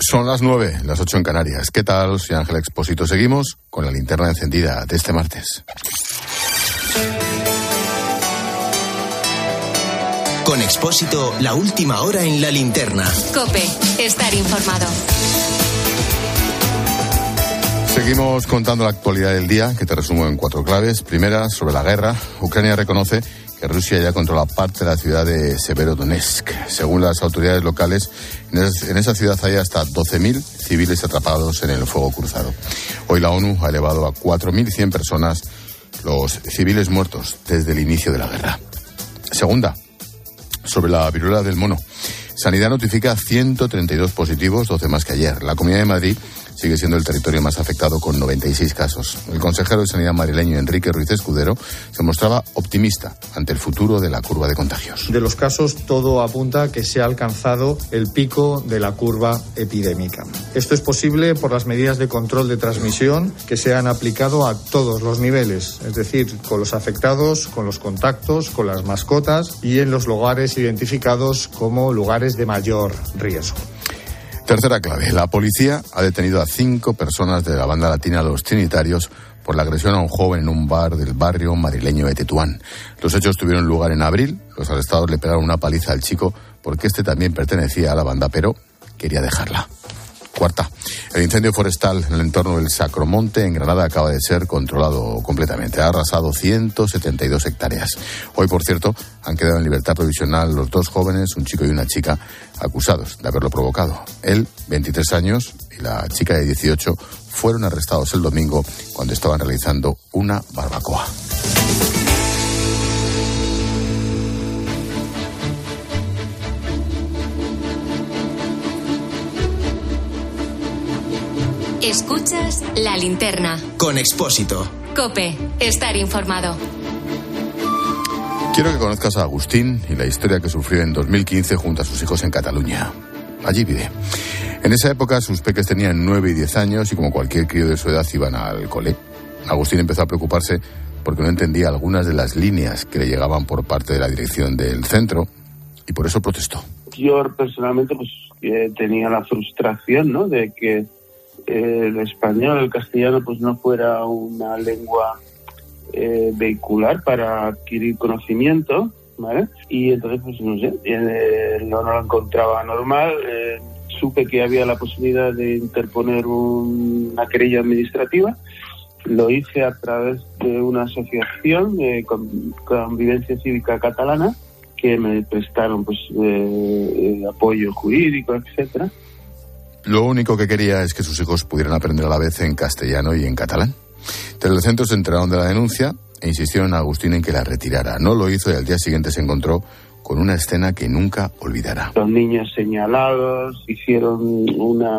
Son las 9, las 8 en Canarias. ¿Qué tal? Soy Ángel Expósito. Seguimos con la linterna encendida de este martes. Con Expósito, la última hora en la linterna. COPE, estar informado. Seguimos contando la actualidad del día, que te resumo en 4 claves. Primera, sobre la guerra. Ucrania reconoce que Rusia ya controla parte de la ciudad de Severodonetsk. Según las autoridades locales, en esa ciudad hay hasta 12.000 civiles atrapados en el fuego cruzado. Hoy la ONU ha elevado a 4.100 personas los civiles muertos desde el inicio de la guerra. Segunda, sobre la viruela del mono. Sanidad notifica 132 positivos, 12 más que ayer. La Comunidad de Madrid sigue siendo el territorio más afectado con 96 casos. El consejero de Sanidad madrileño, Enrique Ruiz Escudero, se mostraba optimista ante el futuro de la curva de contagios. De los casos, todo apunta a que se ha alcanzado el pico de la curva epidémica. Esto es posible por las medidas de control de transmisión que se han aplicado a todos los niveles, es decir, con los afectados, con los contactos, con las mascotas y en los lugares identificados como lugares de mayor riesgo. Tercera clave. La policía ha detenido a 5 personas de la banda latina Los Trinitarios por la agresión a un joven en un bar del barrio madrileño de Tetuán. Los hechos tuvieron lugar en abril. Los arrestados le pegaron una paliza al chico porque este también pertenecía a la banda, pero quería dejarla. Cuarta. El incendio forestal en el entorno del Sacromonte, en Granada, acaba de ser controlado completamente. Ha arrasado 172 hectáreas. Hoy, por cierto, han quedado en libertad provisional los 2 jóvenes, un chico y una chica, acusados de haberlo provocado. Él, 23 años, y la chica de 18, fueron arrestados el domingo cuando estaban realizando una barbacoa. Escuchas la linterna. Con Expósito. COPE, estar informado. Quiero que conozcas a Agustín y la historia que sufrió en 2015 junto a sus hijos en Cataluña. Allí vive. En esa época sus peques tenían 9 y 10 años y como cualquier crío de su edad iban al cole. Agustín empezó a preocuparse porque no entendía algunas de las líneas que le llegaban por parte de la dirección del centro y por eso protestó. Yo personalmente tenía la frustración, ¿no?, de que el español, el castellano, pues no fuera una lengua vehicular para adquirir conocimiento, ¿vale? Y entonces, pues no sé, no lo encontraba normal. Supe que había la posibilidad de interponer una querella administrativa. Lo hice a través de una asociación, Convivencia Cívica Catalana, que me prestaron pues apoyo jurídico, etcétera. Lo único que quería es que sus hijos pudieran aprender a la vez en castellano y en catalán. Desde el centro se enteraron de la denuncia e insistieron a Agustín en que la retirara. No lo hizo y al día siguiente se encontró con una escena que nunca olvidará. Los niños señalados hicieron una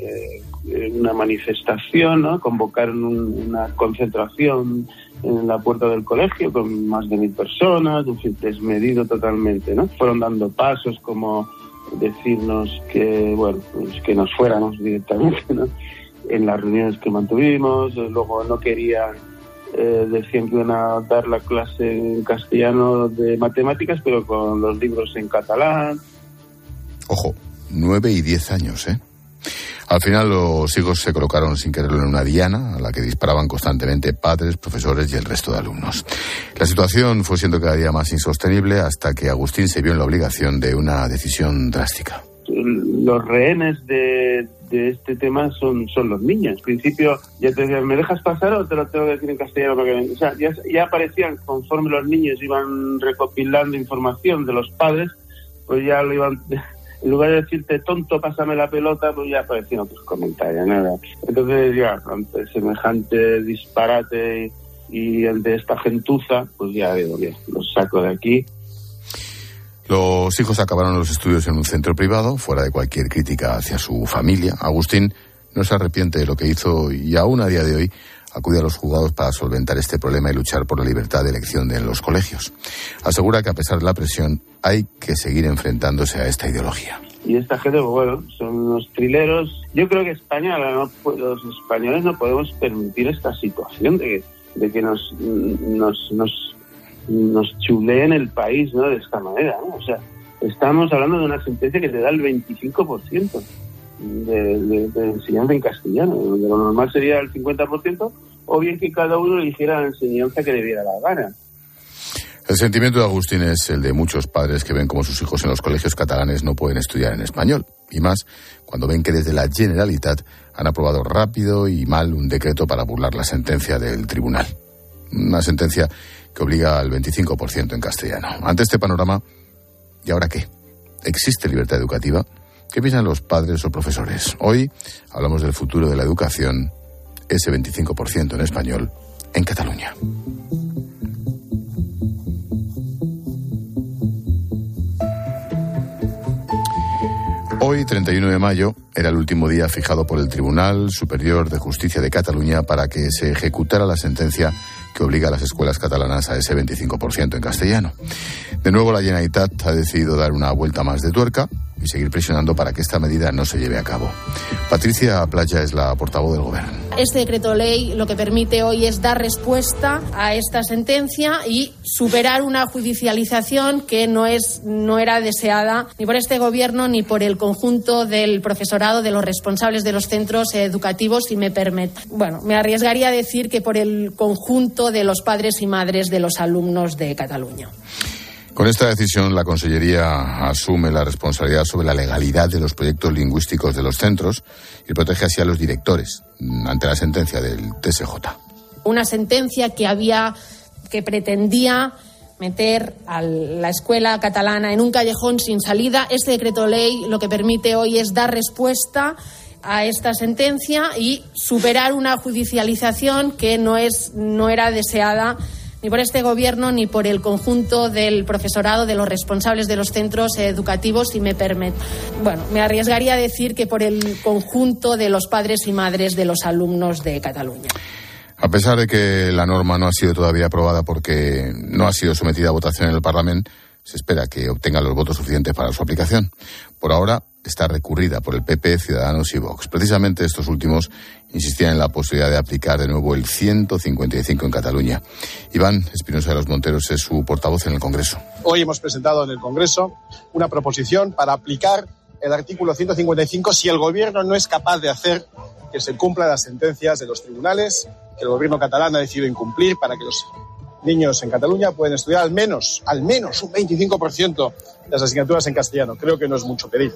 manifestación, ¿no? Convocaron una concentración en la puerta del colegio con más de 1.000 personas, desmedido totalmente, ¿no? Fueron dando pasos como decirnos que, bueno, pues que nos fuéramos directamente, ¿no?, en las reuniones que mantuvimos. Luego no querían, decían que iban a dar la clase en castellano de matemáticas, pero con los libros en catalán. Ojo, 9 y 10 años, ¿eh? Al final los hijos se colocaron sin quererlo en una diana a la que disparaban constantemente padres, profesores y el resto de alumnos. La situación fue siendo cada día más insostenible hasta que Agustín se vio en la obligación de una decisión drástica. Los rehenes de este tema son los niños. Al principio ya te decían, ¿me dejas pasar o te lo tengo que decir en castellano? O sea, ya aparecían, conforme los niños iban recopilando información de los padres, pues ya lo iban... En lugar de decirte, tonto, pásame la pelota, pues ya aparecían otros comentarios, nada. Entonces, ya, ante semejante disparate y ante esta gentuza, pues ya digo, bien, los saco de aquí. Los hijos acabaron los estudios en un centro privado, fuera de cualquier crítica hacia su familia. Agustín no se arrepiente de lo que hizo y aún a día de hoy acude a los juzgados para solventar este problema y luchar por la libertad de elección en los colegios. Asegura que a pesar de la presión hay que seguir enfrentándose a esta ideología. Y esta gente, bueno, son unos trileros. Yo creo que España, los españoles no podemos permitir esta situación de que nos chuleen el país, ¿no?, de esta manera, ¿no? O sea, estamos hablando de una sentencia que te da el 25%. de enseñanza en castellano, donde lo normal sería el 50%, o bien que cada uno eligiera la enseñanza que le diera la gana. El sentimiento de Agustín es el de muchos padres que ven cómo sus hijos en los colegios catalanes no pueden estudiar en español, y más cuando ven que desde la Generalitat han aprobado rápido y mal un decreto para burlar la sentencia del tribunal. Una sentencia que obliga al 25% en castellano. Ante este panorama, ¿y ahora qué? ¿Existe libertad educativa? ¿Qué piensan los padres o profesores? Hoy hablamos del futuro de la educación, ese 25% en español, en Cataluña. Hoy, 31 de mayo, era el último día fijado por el Tribunal Superior de Justicia de Cataluña para que se ejecutara la sentencia que obliga a las escuelas catalanas a ese 25% en castellano. De nuevo, la Generalitat ha decidido dar una vuelta más de tuerca y seguir presionando para que esta medida no se lleve a cabo. Patricia Playa es la portavoz del Gobierno. Este decreto ley lo que permite hoy es dar respuesta a esta sentencia y superar una judicialización que no era deseada ni por este Gobierno ni por el conjunto del profesorado, de los responsables de los centros educativos, si me permite. Bueno, me arriesgaría a decir que por el conjunto de los padres y madres de los alumnos de Cataluña. Con esta decisión, la Consellería asume la responsabilidad sobre la legalidad de los proyectos lingüísticos de los centros y protege así a los directores ante la sentencia del TSJ. Una sentencia que pretendía meter a la escuela catalana en un callejón sin salida. Este decreto ley lo que permite hoy es dar respuesta a esta sentencia y superar una judicialización que no era deseada ni por este Gobierno ni por el conjunto del profesorado, de los responsables de los centros educativos, si me permite. Bueno, me arriesgaría a decir que por el conjunto de los padres y madres de los alumnos de Cataluña. A pesar de que la norma no ha sido todavía aprobada porque no ha sido sometida a votación en el Parlamento, se espera que obtenga los votos suficientes para su aplicación. Por ahora está recurrida por el PP, Ciudadanos y Vox. Precisamente estos últimos insistían en la posibilidad de aplicar de nuevo el 155 en Cataluña. Iván Espinosa de los Monteros es su portavoz en el Congreso. Hoy hemos presentado en el Congreso una proposición para aplicar el artículo 155 si el Gobierno no es capaz de hacer que se cumplan las sentencias de los tribunales que el Gobierno catalán ha decidido incumplir para que los niños en Cataluña pueden estudiar al menos un 25% de las asignaturas en castellano. Creo que no es mucho pedir.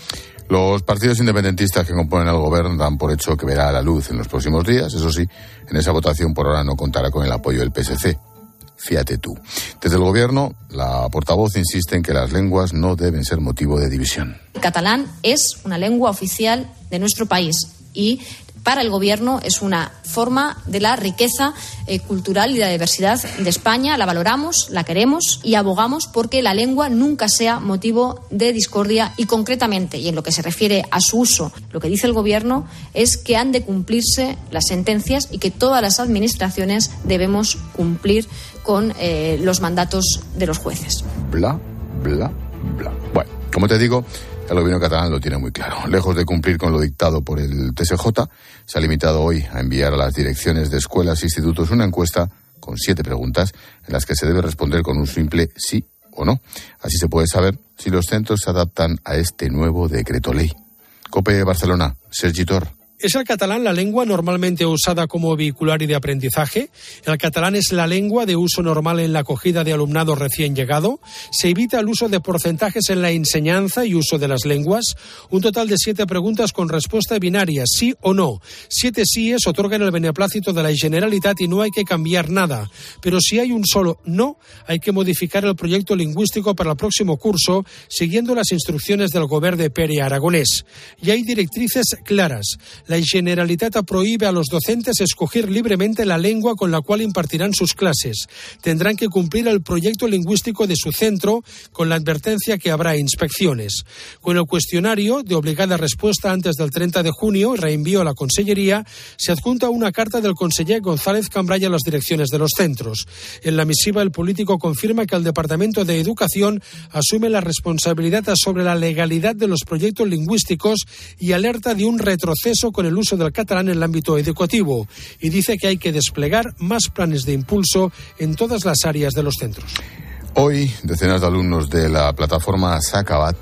Los partidos independentistas que componen al Gobierno dan por hecho que verá la luz en los próximos días. Eso sí, en esa votación por ahora no contará con el apoyo del PSC. Fíjate tú. Desde el Gobierno, la portavoz insiste en que las lenguas no deben ser motivo de división. El catalán es una lengua oficial de nuestro país y para el Gobierno es una forma de la riqueza cultural y la diversidad de España. La valoramos, la queremos y abogamos porque la lengua nunca sea motivo de discordia y concretamente, y en lo que se refiere a su uso, lo que dice el Gobierno es que han de cumplirse las sentencias y que todas las administraciones debemos cumplir con los mandatos de los jueces. Bla, bla, bla. Bueno, como te digo, el Gobierno catalán lo tiene muy claro. Lejos de cumplir con lo dictado por el TSJ, se ha limitado hoy a enviar a las direcciones de escuelas e institutos una encuesta con 7 preguntas en las que se debe responder con un simple sí o no. Así se puede saber si los centros se adaptan a este nuevo decreto ley. COPE Barcelona, Sergi Tor. ¿Es el catalán la lengua normalmente usada como vehicular y de aprendizaje? ¿El catalán es la lengua de uso normal en la acogida de alumnado recién llegado? ¿Se evita el uso de porcentajes en la enseñanza y uso de las lenguas? Un total de 7 preguntas con respuesta binaria, sí o no. 7 síes otorgan el beneplácito de la Generalitat y no hay que cambiar nada. Pero si hay un solo no, hay que modificar el proyecto lingüístico para el próximo curso, siguiendo las instrucciones del Gobierno de Pere Aragonés. Y hay directrices claras. La Generalitat prohíbe a los docentes escoger libremente la lengua con la cual impartirán sus clases. Tendrán que cumplir el proyecto lingüístico de su centro, con la advertencia que habrá inspecciones. Con el cuestionario, de obligada respuesta antes del 30 de junio y reenvío a la Consellería, se adjunta una carta del conseller González Cambray a las direcciones de los centros. En la misiva, el político confirma que el Departamento de Educación asume la responsabilidad sobre la legalidad de los proyectos lingüísticos y alerta de un retroceso con el uso del catalán en el ámbito educativo, y dice que hay que desplegar más planes de impulso en todas las áreas de los centros. Hoy, decenas de alumnos de la plataforma S'ha Acabat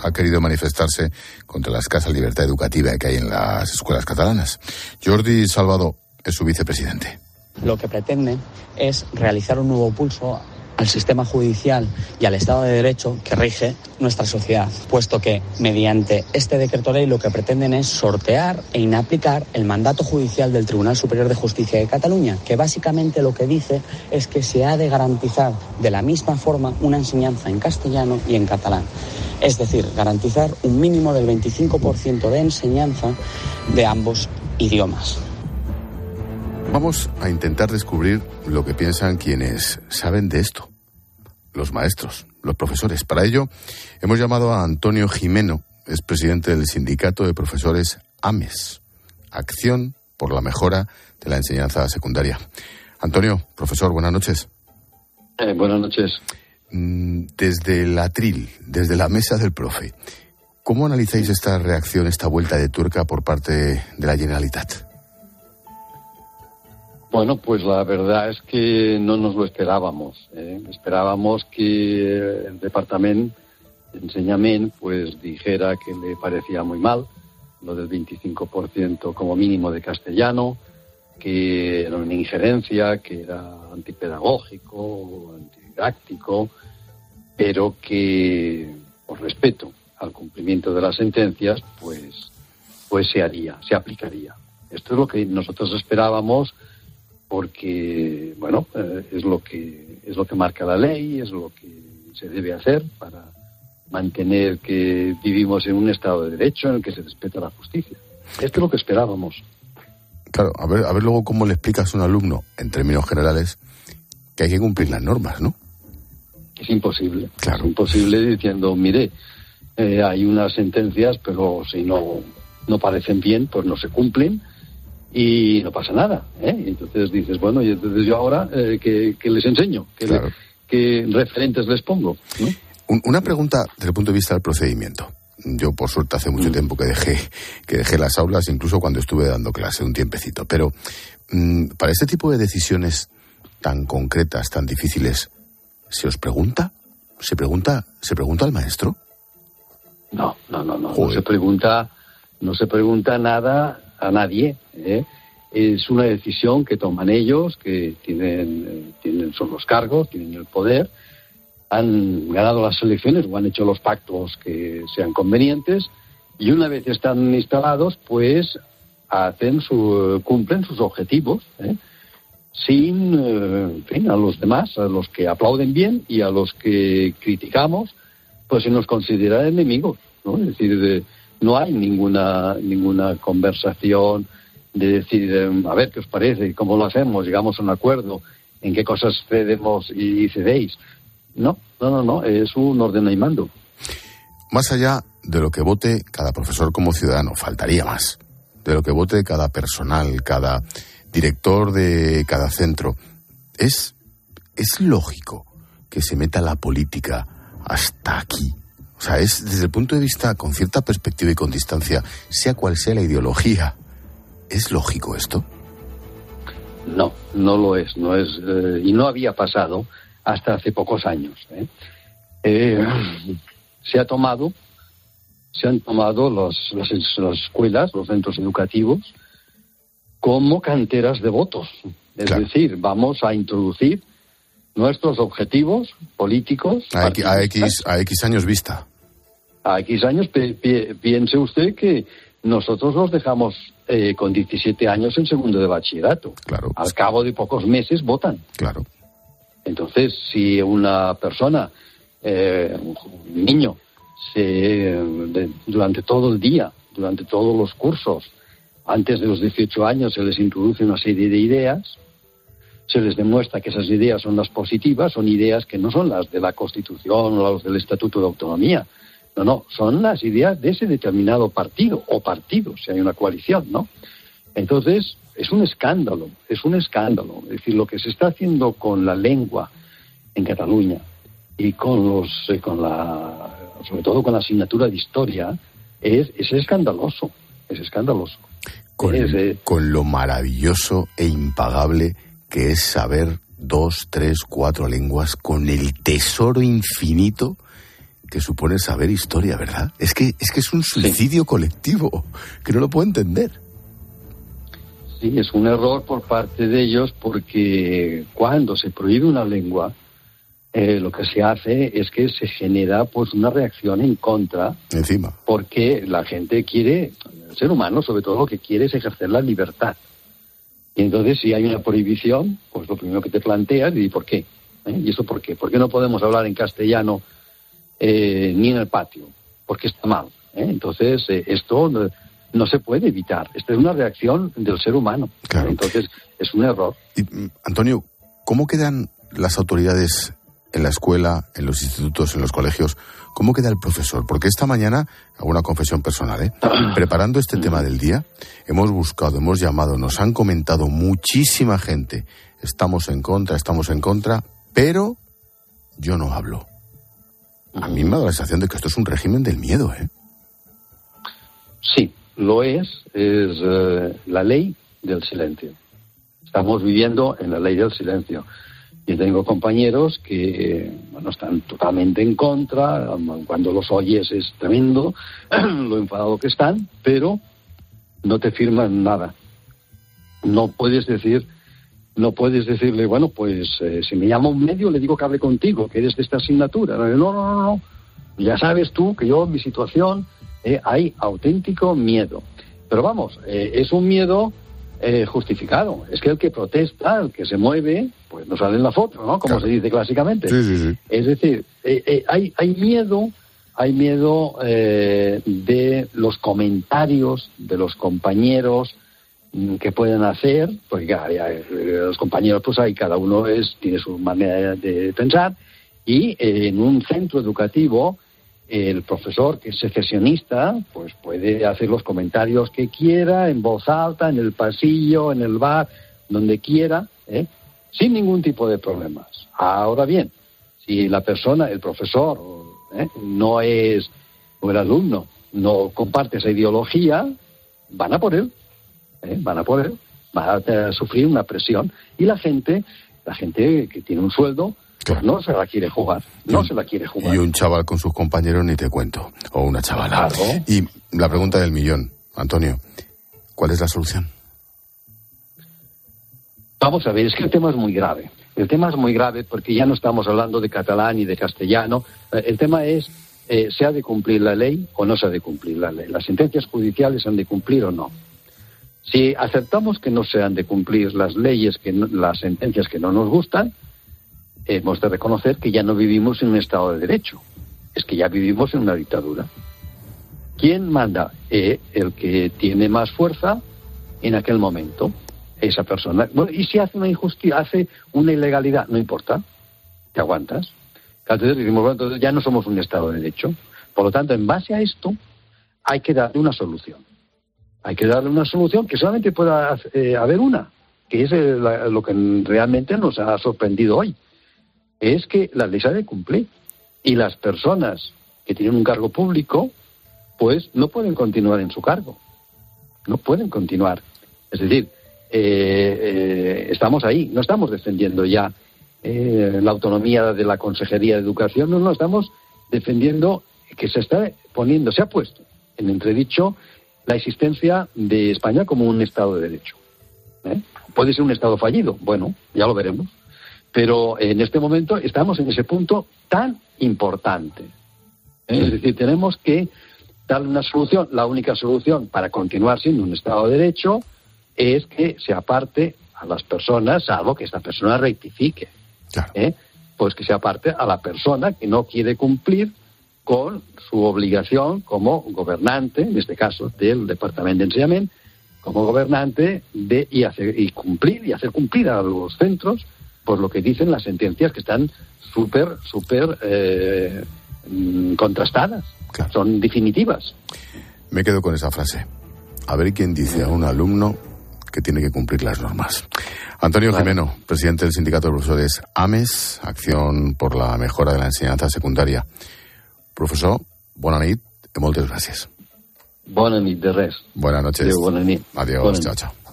ha querido manifestarse contra la escasa libertad educativa que hay en las escuelas catalanas. Jordi Salvador es su vicepresidente. Lo que pretenden es realizar un nuevo pulso al sistema judicial y al Estado de Derecho que rige nuestra sociedad, puesto que mediante este decreto ley lo que pretenden es sortear e inaplicar el mandato judicial del Tribunal Superior de Justicia de Cataluña, que básicamente lo que dice es que se ha de garantizar de la misma forma una enseñanza en castellano y en catalán. Es decir, garantizar un mínimo del 25% de enseñanza de ambos idiomas. Vamos a intentar descubrir lo que piensan quienes saben de esto, los maestros, los profesores. Para ello, hemos llamado a Antonio Gimeno, es presidente del Sindicato de Profesores AMES, Acción por la Mejora de la Enseñanza Secundaria. Antonio, profesor, buenas noches. Buenas noches. Desde el atril, desde la mesa del profe, ¿cómo analizáis esta reacción, esta vuelta de tuerca por parte de la Generalitat? Bueno, pues la verdad es que no nos lo esperábamos. Esperábamos que el Departamento de Enseñament pues dijera que le parecía muy mal lo del 25% como mínimo de castellano, que era una injerencia, que era antipedagógico, antididáctico, pero que por respeto al cumplimiento de las sentencias pues se haría, se aplicaría. Esto es lo que nosotros esperábamos, porque bueno, es lo que marca la ley, es lo que se debe hacer para mantener que vivimos en un Estado de Derecho en el que se respeta la justicia. Esto es lo que esperábamos. Claro, a ver luego cómo le explicas a un alumno, en términos generales, que hay que cumplir las normas, ¿no? Es imposible. Claro. Es imposible diciendo, mire, hay unas sentencias, pero si no parecen bien, pues no se cumplen. Y no pasa nada, Entonces dices, bueno, y entonces yo ahora, ¿qué les enseño? ¿Qué referentes les pongo? ¿No? Una pregunta desde el punto de vista del procedimiento. Yo, por suerte, hace mucho tiempo que dejé las aulas, incluso cuando estuve dando clase, un tiempecito. Pero, para este tipo de decisiones tan concretas, tan difíciles, ¿se os pregunta? ¿Se pregunta al maestro? No. No se pregunta nada a nadie, Es una decisión que toman ellos, que son los cargos, tienen el poder, han ganado las elecciones o han hecho los pactos que sean convenientes, y una vez están instalados, pues cumplen sus objetivos, sin, a los demás, a los que aplauden bien y a los que criticamos, pues se nos considera enemigos, ¿no? Es decir, no hay ninguna conversación de decir, a ver, ¿qué os parece? ¿Cómo lo hacemos? Llegamos a un acuerdo, ¿en qué cosas cedemos y cedéis? No, es un ordena y mando. Más allá de lo que vote cada profesor como ciudadano, faltaría más, de lo que vote cada personal, cada director de cada centro, ¿es lógico que se meta la política hasta aquí? O sea, es desde el punto de vista con cierta perspectiva y con distancia, sea cual sea la ideología, ¿es lógico esto? No lo es, y no había pasado hasta hace pocos años. Se han tomado las escuelas, los centros educativos, como canteras de votos. Es decir, vamos a introducir nuestros objetivos políticos a X años vista. A X años, piense usted que nosotros los dejamos con 17 años en segundo de bachillerato. Claro. Al cabo de pocos meses votan. Claro. Entonces, si una persona, un niño, durante todo el día, durante todos los cursos, antes de los 18 años se les introduce una serie de ideas, se les demuestra que esas ideas son las positivas, son ideas que no son las de la Constitución o las del Estatuto de Autonomía. No, son las ideas de ese determinado partido o partidos, si hay una coalición, ¿no? Entonces, es un escándalo. Es decir, lo que se está haciendo con la lengua en Cataluña y sobre todo con la asignatura de historia, es escandaloso. Con lo maravilloso e impagable que es saber 2, 3, 4 lenguas, con el tesoro infinito que supone saber historia, ¿verdad? Es que es un suicidio colectivo, que no lo puedo entender. Sí, es un error por parte de ellos, porque cuando se prohíbe una lengua, lo que se hace es que se genera pues una reacción en contra. Encima. Porque la gente quiere, el ser humano sobre todo lo que quiere es ejercer la libertad. Y entonces si hay una prohibición, pues lo primero que te planteas es ¿por qué? ¿Y eso por qué? ¿Por qué no podemos hablar en castellano ni en el patio? Porque está mal. Entonces esto no se puede evitar. Esta es una reacción del ser humano. Claro. Entonces es un error. Y, Antonio, ¿cómo quedan las autoridades en la escuela, en los institutos, en los colegios? ¿Cómo queda el profesor? Porque esta mañana, hago una confesión personal, preparando este tema del día, hemos buscado, hemos llamado, nos han comentado muchísima gente. Estamos en contra, pero yo no hablo. A mí me da la sensación de que esto es un régimen del miedo, Sí, lo es la ley del silencio. Estamos viviendo en la ley del silencio. Y tengo compañeros que están totalmente en contra, cuando los oyes es tremendo lo enfadado que están, pero no te firman nada. No puedes decirle, bueno, pues si me llama un medio le digo que hable contigo, que eres de esta asignatura. No. Ya sabes tú que yo en mi situación hay auténtico miedo. Pero vamos, es un miedo justificado. Es que el que protesta, el que se mueve, pues no sale en la foto, ¿no? Como se dice clásicamente. Sí. Es decir, hay miedo de los comentarios de los compañeros que pueden hacer, porque los compañeros, pues hay cada uno tiene su manera de pensar, y en un centro educativo el profesor que es secesionista pues puede hacer los comentarios que quiera en voz alta, en el pasillo, en el bar, donde quiera, sin ningún tipo de problemas. Ahora bien, si la persona, el profesor, no es, o el alumno no comparte esa ideología, van a por él, van a sufrir una presión. Y la gente que tiene un sueldo, pues no se la quiere jugar, Y un chaval con sus compañeros ni te cuento, o una chavala. Claro. Y la pregunta del millón, Antonio, ¿cuál es la solución? Vamos a ver, es que el tema es muy grave. El tema es muy grave porque ya no estamos hablando de catalán y de castellano. El tema es, ¿se ha de cumplir la ley o no se ha de cumplir la ley? ¿Las sentencias judiciales se han de cumplir o no? Si aceptamos que no se han de cumplir las leyes, las sentencias que no nos gustan, hemos de reconocer que ya no vivimos en un Estado de Derecho. Es que ya vivimos en una dictadura. ¿Quién manda? El que tiene más fuerza en aquel momento. Esa persona. Bueno, y si hace una injusticia, hace una ilegalidad, no importa, te aguantas. Entonces decimos, bueno, entonces ya no somos un Estado de Derecho. Por lo tanto, en base a esto, hay que darle una solución. Hay que darle una solución que solamente pueda haber una, que es lo que realmente nos ha sorprendido hoy. Es que la ley se ha de cumplir. Y las personas que tienen un cargo público, pues no pueden continuar en su cargo. No pueden continuar. Es decir, estamos ahí, no estamos defendiendo ya la autonomía de la Consejería de Educación, no, estamos defendiendo que se ha puesto en entredicho la existencia de España como un Estado de Derecho. Puede ser un Estado fallido, bueno, ya lo veremos, pero en este momento estamos en ese punto tan importante. Es decir, tenemos que darle una solución. La única solución para continuar siendo un Estado de Derecho es que se aparte a las personas, salvo que esta persona rectifique. Claro. Pues que se aparte a la persona que no quiere cumplir con su obligación como gobernante, en este caso del Departamento de Enseñamiento, como gobernante y hacer cumplir a los centros por lo que dicen las sentencias, que están súper contrastadas. Claro. Son definitivas. Me quedo con esa frase. A ver quién dice a un alumno que tiene que cumplir las normas. Antonio Gimeno, presidente del Sindicato de Profesores AMES, Acción por la Mejora de la Enseñanza Secundaria. Profesor, bona nit i moltes gràcies. Bona nit, de res. Buenas noches. Adéu, bona nit. Adiós, bona chao, chao.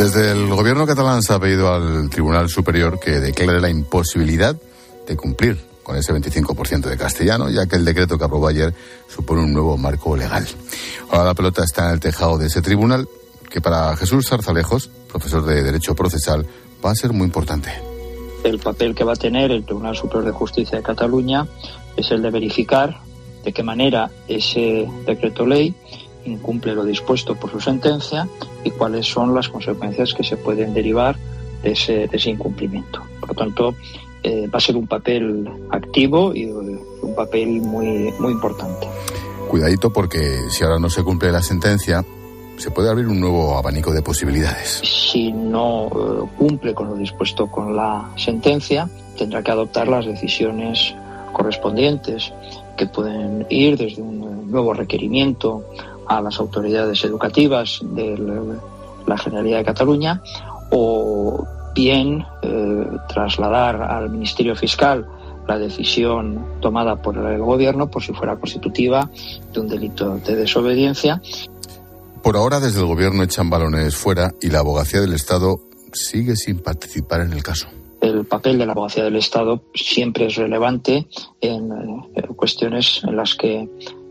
Desde el gobierno catalán se ha pedido al Tribunal Superior que declare la imposibilidad de cumplir con ese 25% de castellano, ya que el decreto que aprobó ayer supone un nuevo marco legal. Ahora la pelota está en el tejado de ese tribunal, que para Jesús Zarzalejos, profesor de Derecho Procesal, va a ser muy importante. El papel que va a tener el Tribunal Superior de Justicia de Cataluña es el de verificar de qué manera ese decreto ley incumple lo dispuesto por su sentencia y cuáles son las consecuencias que se pueden derivar de ese incumplimiento. Por lo tanto, va a ser un papel activo y un papel muy, muy importante. Cuidadito, porque si ahora no se cumple la sentencia, se puede abrir un nuevo abanico de posibilidades. Si no cumple con lo dispuesto con la sentencia, tendrá que adoptar las decisiones correspondientes, que pueden ir desde un nuevo requerimiento a las autoridades educativas de la Generalidad de Cataluña, o bien trasladar al Ministerio Fiscal la decisión tomada por el Gobierno por si fuera constitutiva de un delito de desobediencia. Por ahora, desde el Gobierno echan balones fuera y la Abogacía del Estado sigue sin participar en el caso. El papel de la Abogacía del Estado siempre es relevante en cuestiones en las que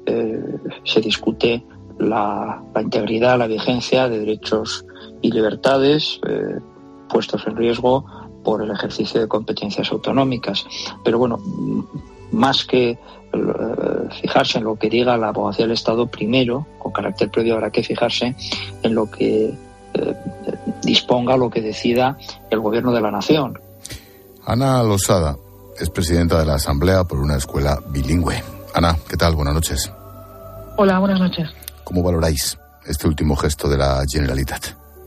se discute la integridad, la vigencia de derechos y libertades puestos en riesgo por el ejercicio de competencias autonómicas. Pero bueno, más que fijarse en lo que diga la Abogacía del Estado, primero, con carácter previo, habrá que fijarse en lo que disponga, lo que decida el Gobierno de la Nación. Ana Losada es presidenta de la Asamblea por una escuela bilingüe. Ana, ¿qué tal? Buenas noches. Hola, buenas noches. ¿Cómo valoráis este último gesto de la Generalitat?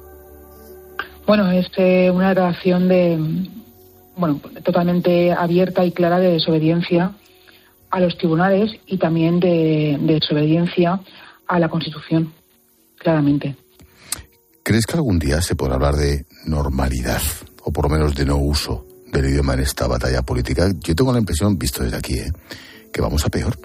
Bueno, es una declaración totalmente abierta y clara de desobediencia a los tribunales y también de desobediencia a la Constitución, claramente. ¿Crees que algún día se podrá hablar de normalidad, o por lo menos de no uso del idioma en esta batalla política? Yo tengo la impresión, visto desde aquí, que vamos a peor.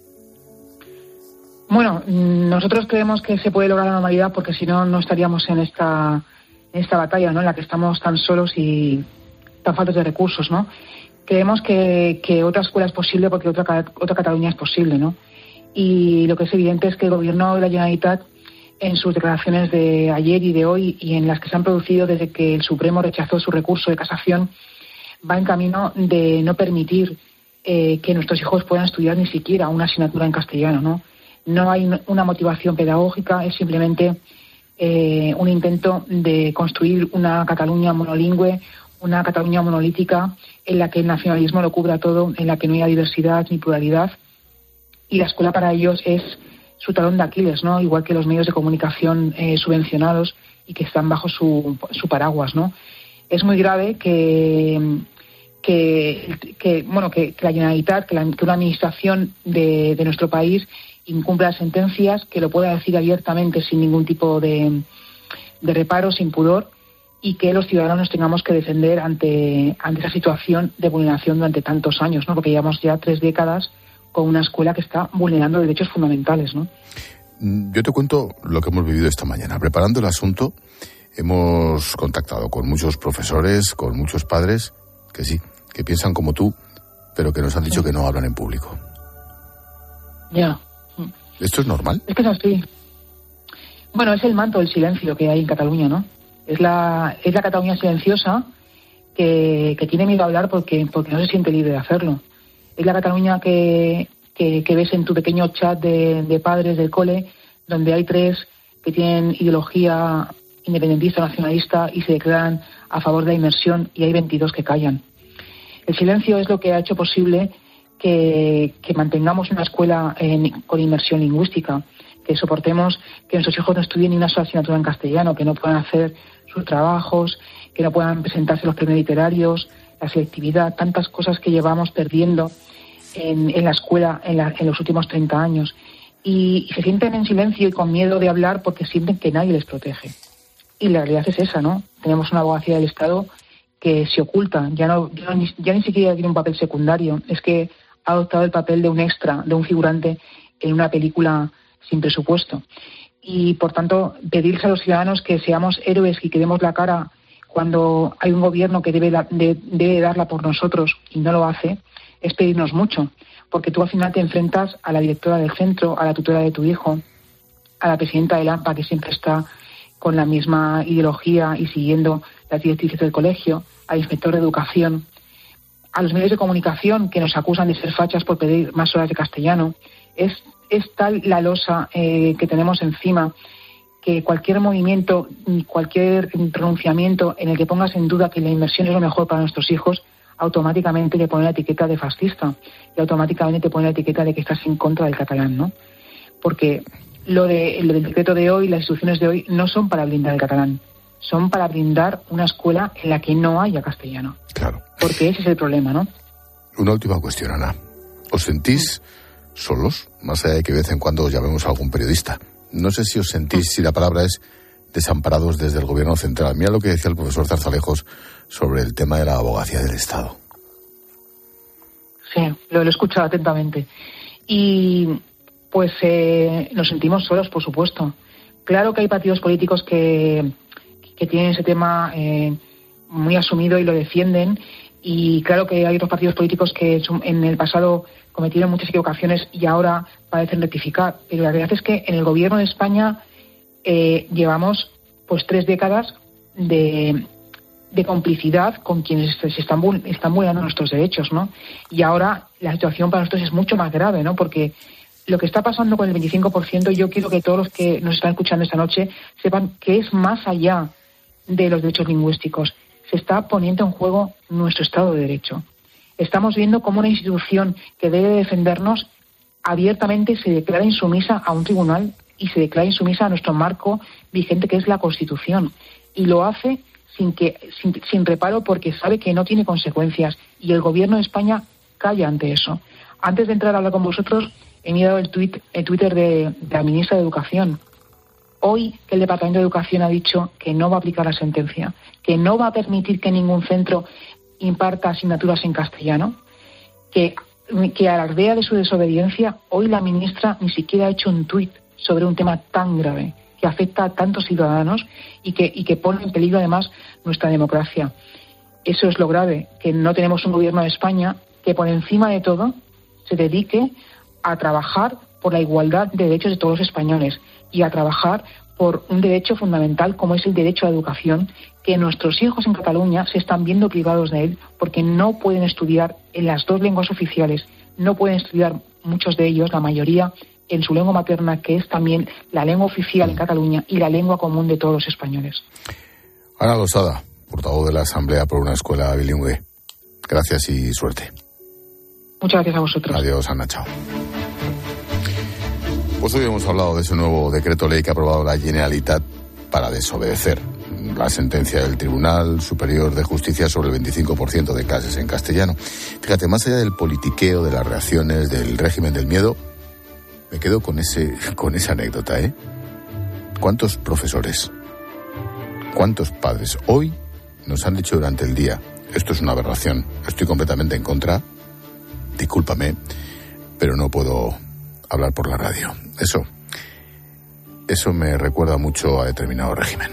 Bueno, nosotros creemos que se puede lograr la normalidad porque si no, no estaríamos en esta batalla, ¿no?, en la que estamos tan solos y tan faltos de recursos, ¿no? Creemos que otra escuela es posible porque otra Cataluña es posible, ¿no? Y lo que es evidente es que el Gobierno de la Generalitat, en sus declaraciones de ayer y de hoy, y en las que se han producido desde que el Supremo rechazó su recurso de casación, va en camino de no permitir que nuestros hijos puedan estudiar ni siquiera una asignatura en castellano, ¿no? No hay una motivación pedagógica, es simplemente un intento de construir una Cataluña monolingüe, una Cataluña monolítica en la que el nacionalismo lo cubra todo, en la que no haya diversidad ni pluralidad. Y la escuela para ellos es su talón de Aquiles, ¿no? Igual que los medios de comunicación subvencionados y que están bajo su paraguas, ¿no? Es muy grave que la Generalitat, que una administración de nuestro país incumpla las sentencias, que lo pueda decir abiertamente sin ningún tipo de reparo, sin pudor, y que los ciudadanos nos tengamos que defender ante esa situación de vulneración durante tantos años, ¿no? Porque llevamos ya 3 décadas con una escuela que está vulnerando derechos fundamentales, ¿no? Yo te cuento lo que hemos vivido esta mañana. Preparando el asunto, hemos contactado con muchos profesores, con muchos padres, que sí, que piensan como tú, pero que nos han dicho que no hablan en público. Ya. ¿Esto es normal? Es que es así. Bueno, es el manto del silencio que hay en Cataluña, ¿no? Es la Cataluña silenciosa que tiene miedo a hablar porque no se siente libre de hacerlo. Es la Cataluña que ves en tu pequeño chat de padres del cole, donde hay 3 que tienen ideología independentista, nacionalista y se declaran a favor de la inmersión, y hay 22 que callan. El silencio es lo que ha hecho posible que mantengamos una escuela con inmersión lingüística, que soportemos que nuestros hijos no estudien ni una sola asignatura en castellano, que no puedan hacer sus trabajos, que no puedan presentarse los premios literarios, la selectividad, tantas cosas que llevamos perdiendo en la escuela en los últimos 30 años. Y se sienten en silencio y con miedo de hablar porque sienten que nadie les protege. Y la realidad es esa, ¿no? Tenemos una abogacía del Estado que se oculta, ya ni siquiera tiene un papel secundario, es que ha adoptado el papel de un extra, de un figurante en una película sin presupuesto. y, por tanto, pedirles a los ciudadanos que seamos héroes y que demos la cara cuando hay un gobierno que debe darla por nosotros y no lo hace, es pedirnos mucho, porque tú al final te enfrentas a la directora del centro, a la tutora de tu hijo, a la presidenta del AMPA, que siempre está con la misma ideología y siguiendo las directrices del colegio, al inspector de educación, a los medios de comunicación que nos acusan de ser fachas por pedir más horas de castellano. Es tal la losa que tenemos encima que cualquier movimiento, cualquier pronunciamiento en el que pongas en duda que la inversión es lo mejor para nuestros hijos, automáticamente te pone la etiqueta de fascista y automáticamente te pone la etiqueta de que estás en contra del catalán, ¿no? Porque lo del decreto de hoy, las instrucciones de hoy, no son para blindar el catalán, son para blindar una escuela en la que no haya castellano. Claro. Porque ese es el problema, ¿no? Una última cuestión, Ana. ¿Os sentís solos? Más allá de que de vez en cuando llamemos a algún periodista. No sé si os sentís, si la palabra es desamparados desde el gobierno central. Mira lo que decía el profesor Zarzalejos sobre el tema de la abogacía del Estado. Sí, lo he escuchado atentamente. Y pues nos sentimos solos, por supuesto. Claro que hay partidos políticos que tienen ese tema muy asumido y lo defienden. Y claro que hay otros partidos políticos que en el pasado cometieron muchas equivocaciones y ahora parecen rectificar. Pero la realidad es que en el gobierno de España llevamos pues 3 décadas de complicidad con quienes se están vulnerando nuestros derechos, ¿no? Y ahora la situación para nosotros es mucho más grave, ¿no? Porque lo que está pasando con el 25%, yo quiero que todos los que nos están escuchando esta noche sepan que es más allá de los derechos lingüísticos. Se está poniendo en juego nuestro Estado de Derecho. Estamos viendo cómo una institución que debe defendernos abiertamente se declara insumisa a un tribunal y se declara insumisa a nuestro marco vigente, que es la Constitución. Y lo hace sin reparo, porque sabe que no tiene consecuencias. Y el Gobierno de España calla ante eso. Antes de entrar a hablar con vosotros, he mirado el Twitter de la ministra de Educación. Hoy el Departamento de Educación ha dicho que no va a aplicar la sentencia, que no va a permitir que ningún centro imparta asignaturas en castellano, que alardea de su desobediencia. Hoy la ministra ni siquiera ha hecho un tuit sobre un tema tan grave que afecta a tantos ciudadanos y que pone en peligro además nuestra democracia. Eso es lo grave, que no tenemos un gobierno de España que por encima de todo se dedique a trabajar por la igualdad de derechos de todos los españoles y a trabajar por un derecho fundamental como es el derecho a la educación, que nuestros hijos en Cataluña se están viendo privados de él porque no pueden estudiar en las 2 lenguas oficiales, no pueden estudiar muchos de ellos, la mayoría, en su lengua materna, que es también la lengua oficial en Cataluña y la lengua común de todos los españoles. Ana Losada, portavoz de la Asamblea por una escuela bilingüe. Gracias y suerte. Muchas gracias a vosotros. Adiós, Ana, chao. Pues hoy hemos hablado de ese nuevo decreto ley que ha aprobado la Generalitat para desobedecer la sentencia del Tribunal Superior de Justicia sobre el 25% de clases en castellano. Fíjate, más allá del politiqueo, de las reacciones, del régimen del miedo, me quedo con esa anécdota, ¿eh? ¿Cuántos profesores, cuántos padres hoy nos han dicho durante el día, esto es una aberración, estoy completamente en contra, discúlpame, pero no puedo hablar por la radio? Eso me recuerda mucho a determinado régimen.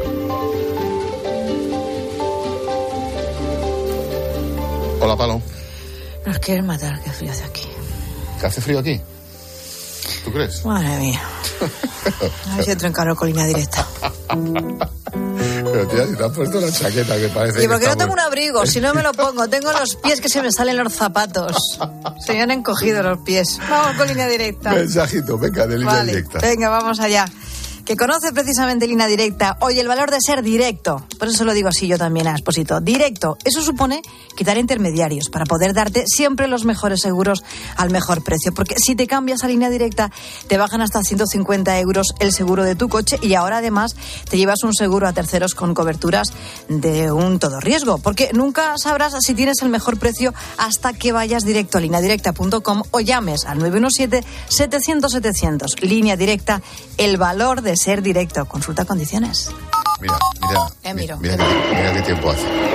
Hola, Palo. Nos quieren matar, qué frío hace aquí. ¿Qué hace frío aquí? ¿Tú crees? Madre mía. A ver si entro en calor con línea directa. Pero tía, si te has puesto la chaqueta que parece... ¿Y por qué no tengo un abrigo? Si no me lo pongo. Tengo los pies que se me salen los zapatos. Se me han encogido los pies. Vamos con línea directa. Mensajito, venga, de línea directa. Venga, vamos allá. Que conoce precisamente Línea Directa. Oye, el valor de ser directo. Por eso lo digo así yo también, Expósito. Directo. Eso supone quitar intermediarios para poder darte siempre los mejores seguros al mejor precio. Porque si te cambias a Línea Directa, te bajan hasta 150 euros el seguro de tu coche y ahora además te llevas un seguro a terceros con coberturas de un todo riesgo. Porque nunca sabrás si tienes el mejor precio hasta que vayas directo a lineadirecta.com o llames al 917-700-700. Línea Directa, el valor de ser directo. Consulta condiciones. Mira qué tiempo hace.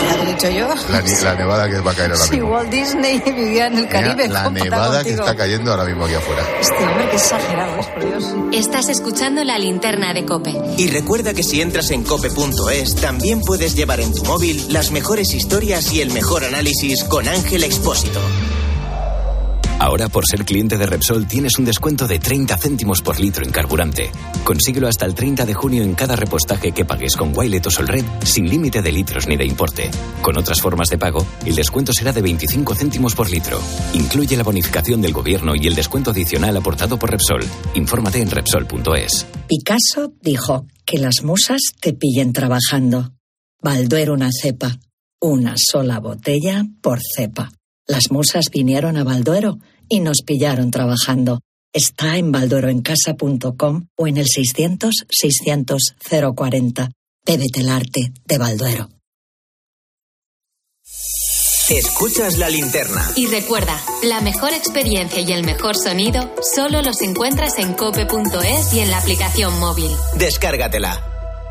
¿Lo he dicho yo? La nevada que va a caer ahora mismo. Si Walt Disney vivía en el Caribe. La nevada que está cayendo ahora mismo aquí afuera. Este hombre, qué exagerado es, por Dios. Estás escuchando La Linterna de COPE. Y recuerda que si entras en cope.es, también puedes llevar en tu móvil las mejores historias y el mejor análisis con Ángel Expósito. Ahora, por ser cliente de Repsol, tienes un descuento de 30 céntimos por litro en carburante. Consíguelo hasta el 30 de junio en cada repostaje que pagues con Wilet o Solred, sin límite de litros ni de importe. Con otras formas de pago, el descuento será de 25 céntimos por litro. Incluye la bonificación del gobierno y el descuento adicional aportado por Repsol. Infórmate en Repsol.es. Picasso dijo que las musas te pillen trabajando. Balduero una cepa. Una sola botella por cepa. Las musas vinieron a Balduero y nos pillaron trabajando. Está en baldueroencasa.com o en el 600-600-040. Bébete el arte de Balduero. Escuchas La Linterna. Y recuerda, la mejor experiencia y el mejor sonido solo los encuentras en cope.es y en la aplicación móvil. Descárgatela.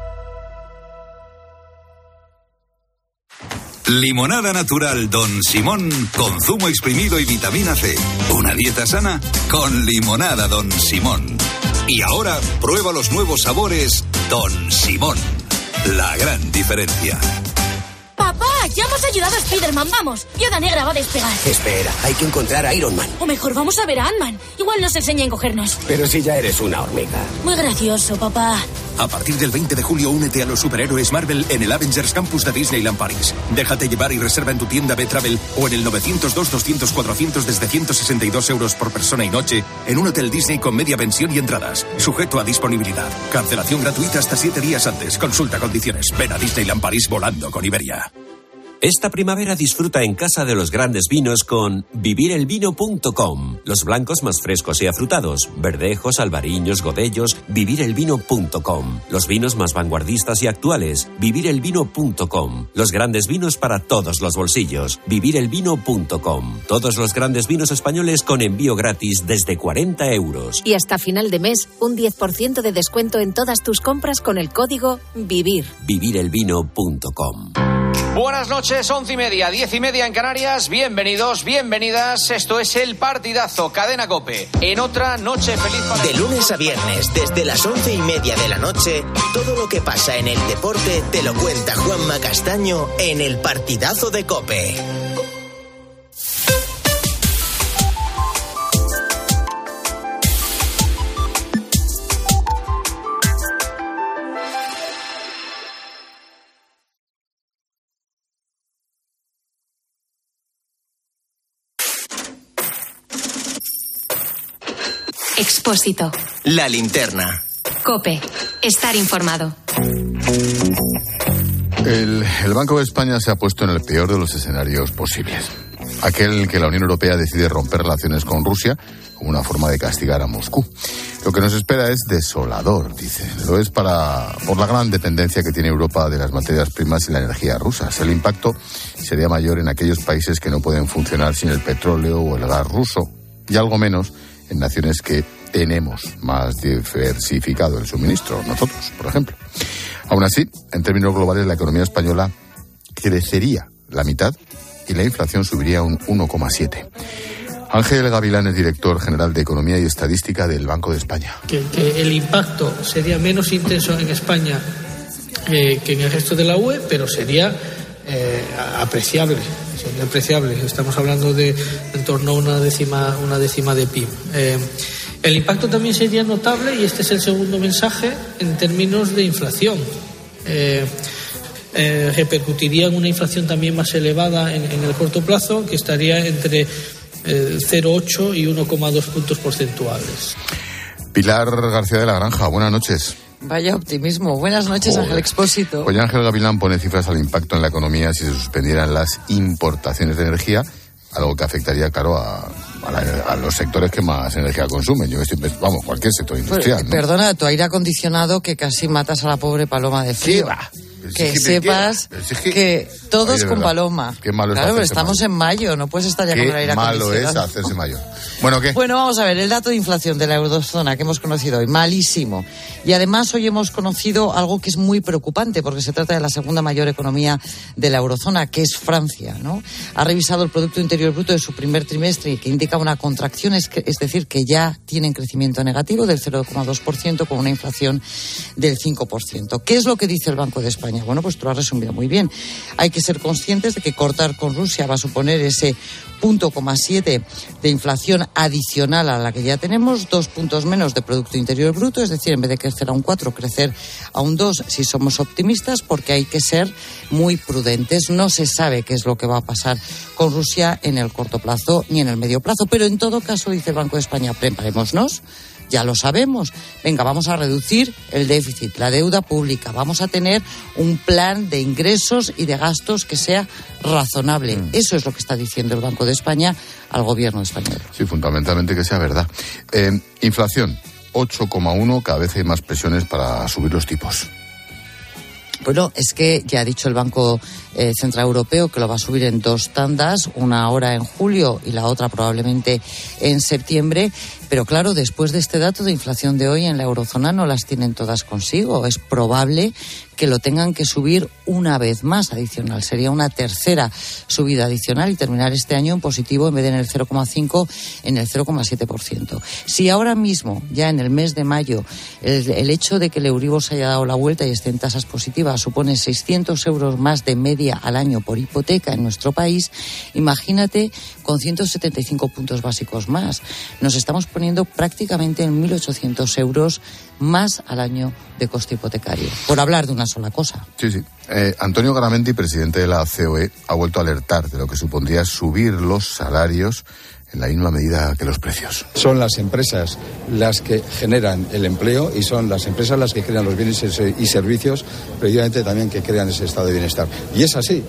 Limonada natural Don Simón con zumo exprimido y vitamina C. Una dieta sana con limonada Don Simón. Y ahora prueba los nuevos sabores Don Simón. La gran diferencia. ¡Papá! ¡Ya hemos ayudado a Spiderman! ¡Vamos! Viuda Negra va a despegar. Espera, hay que encontrar a Iron Man. O mejor, vamos a ver a Ant-Man. Igual nos enseña a encogernos. Pero si ya eres una hormiga. Muy gracioso, papá. A partir del 20 de julio, únete a los superhéroes Marvel en el Avengers Campus de Disneyland París. Déjate llevar y reserva en tu tienda B-Travel o en el 902-200-400 desde 162 euros por persona y noche en un hotel Disney con media pensión y entradas. Sujeto a disponibilidad. Cancelación gratuita hasta 7 días antes. Consulta condiciones. Ven a Disneyland París volando con Iberia. Esta primavera disfruta en Casa de los Grandes Vinos con vivirelvino.com. Los blancos más frescos y afrutados, verdejos, albariños, godellos, vivirelvino.com. Los vinos más vanguardistas y actuales, vivirelvino.com. Los grandes vinos para todos los bolsillos, vivirelvino.com. Todos los grandes vinos españoles con envío gratis desde 40 euros. Y hasta final de mes, un 10% de descuento en todas tus compras con el código VIVIR. vivirelvino.com. Buenas noches, 11:30, 10:30 en Canarias. Bienvenidos, bienvenidas. Esto es El Partidazo, Cadena COPE. En otra noche feliz para... De lunes a viernes, desde las 11:30 de la noche, todo lo que pasa en el deporte te lo cuenta Juanma Castaño en El Partidazo de COPE. Expósito. La Linterna. COPE. Estar informado. El Banco de España se ha puesto en el peor de los escenarios posibles. Aquel que la Unión Europea decide romper relaciones con Rusia como una forma de castigar a Moscú. Lo que nos espera es desolador, dice. Lo es por la gran dependencia que tiene Europa de las materias primas y la energía rusas. El impacto sería mayor en aquellos países que no pueden funcionar sin el petróleo o el gas ruso, y algo menos en naciones que tenemos más diversificado el suministro, nosotros, por ejemplo. Aún así, en términos globales, la economía española crecería la mitad y la inflación subiría un 1,7%. Ángel Gavilán es director general de Economía y Estadística del Banco de España. Que el impacto sería menos intenso en España que en el resto de la UE, pero sería apreciable. Estamos hablando de en torno a una décima de PIB. El impacto también sería notable, y este es el segundo mensaje, en términos de inflación. Repercutiría en una inflación también más elevada en el corto plazo, que estaría entre 0,8 y 1,2 puntos porcentuales. Pilar García de la Granja, buenas noches. Vaya optimismo. Buenas noches, Ángel Expósito. Pues Ángel Gavilán pone cifras al impacto en la economía si se suspendieran las importaciones de energía, algo que afectaría, claro, a los sectores que más energía consumen. Cualquier sector industrial. Pues, ¿no? Perdona, tu aire acondicionado, que casi matas a la pobre paloma de frío. Que sepas que Todos Ay, con verdad. Paloma. Qué malo es claro, pero hacerse estamos en mayo, no puedes estar ya con el aire Qué malo acondicionado. es hacerse mayor. Bueno, ¿qué? Bueno, vamos a ver, el dato de inflación de la eurozona que hemos conocido hoy, malísimo. Y además hoy hemos conocido algo que es muy preocupante, porque se trata de la segunda mayor economía de la eurozona, que es Francia, ¿no? Ha revisado el Producto Interior Bruto de su primer trimestre, que indica una contracción, es decir, que ya tienen crecimiento negativo del 0,2% con una inflación del 5%. ¿Qué es lo que dice el Banco de España? Bueno, pues tú lo has resumido muy bien. Hay que ser conscientes de que cortar con Rusia va a suponer ese 0,7 de inflación adicional a la que ya tenemos, 2 puntos menos de Producto Interior Bruto, es decir, en vez de crecer a un 4, crecer a un 2 si somos optimistas, porque hay que ser muy prudentes. No se sabe qué es lo que va a pasar con Rusia en el corto plazo ni en el medio plazo, pero en todo caso, dice el Banco de España, preparémonos. Ya lo sabemos. Venga, vamos a reducir el déficit, la deuda pública. Vamos a tener un plan de ingresos y de gastos que sea razonable. Eso es lo que está diciendo el Banco de España al gobierno español. Sí, fundamentalmente que sea verdad. Inflación, 8,1, cada vez hay más presiones para subir los tipos. Bueno, es que ya ha dicho el Banco Central Europeo que lo va a subir en 2 tandas, una ahora en julio y la otra probablemente en septiembre. Pero claro, después de este dato de inflación de hoy en la eurozona no las tienen todas consigo. Es probable que lo tengan que subir una vez más adicional. Sería una tercera subida adicional y terminar este año en positivo en vez de en el 0,5, en el 0,7%. Si ahora mismo, ya en el mes de mayo, el hecho de que el Euribor se haya dado la vuelta y esté en tasas positivas supone 600 euros más de media al año por hipoteca en nuestro país, imagínate con 175 puntos básicos más. Nos estamos poniendo prácticamente en 1.800 euros más al año de coste hipotecario, por hablar de una sola cosa. Sí, sí. Antonio Garamendi, presidente de la COE, ha vuelto a alertar de lo que supondría subir los salarios en la misma medida que los precios. Son las empresas las que generan el empleo y son las empresas las que crean los bienes y servicios, precisamente también que crean ese estado de bienestar. Y es así.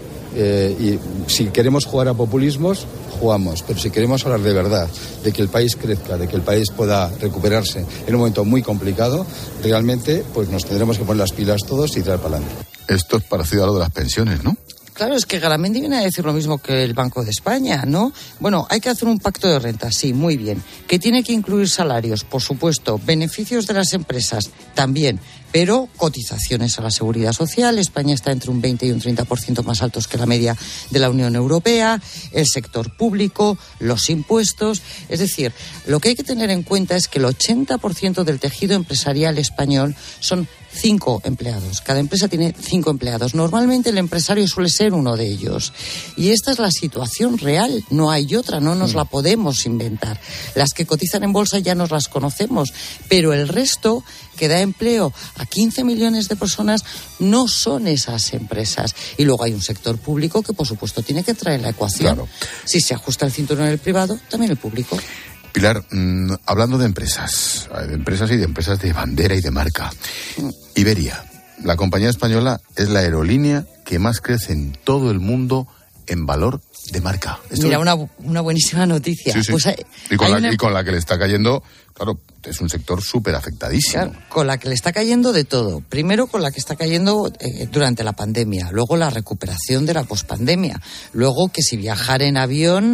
Y si queremos jugar a populismos, jugamos, pero si queremos hablar de verdad, de que el país crezca, de que el país pueda recuperarse en un momento muy complicado, realmente pues nos tendremos que poner las pilas todos y tirar para adelante. Esto es parecido a lo de las pensiones, ¿no? Claro, es que Garamendi viene a decir lo mismo que el Banco de España, ¿no? Bueno, hay que hacer un pacto de renta, sí, muy bien. Que tiene que incluir salarios, por supuesto, beneficios de las empresas, también, pero cotizaciones a la seguridad social. España está entre un 20 y un 30% más altos que la media de la Unión Europea, el sector público, los impuestos. Es decir, lo que hay que tener en cuenta es que el 80% del tejido empresarial español son 5 empleados. Cada empresa tiene 5 empleados. Normalmente el empresario suele ser uno de ellos. Y esta es la situación real. No hay otra, no nos la podemos inventar. Las que cotizan en bolsa ya nos las conocemos, pero el resto que da empleo a 15 millones de personas no son esas empresas. Y luego hay un sector público que, por supuesto, tiene que entrar en la ecuación. Claro. Si se ajusta el cinturón en el privado, también el público. Pilar, hablando de empresas y de empresas de bandera y de marca, Iberia, la compañía española, es la aerolínea que más crece en todo el mundo en valor de marca. Mira, una buenísima noticia. Sí, sí. Pues y con la que le está cayendo, claro, es un sector súper afectadísimo. Claro, con la que le está cayendo de todo. Primero con la que está cayendo durante la pandemia, luego la recuperación de la pospandemia, luego que si viajar en avión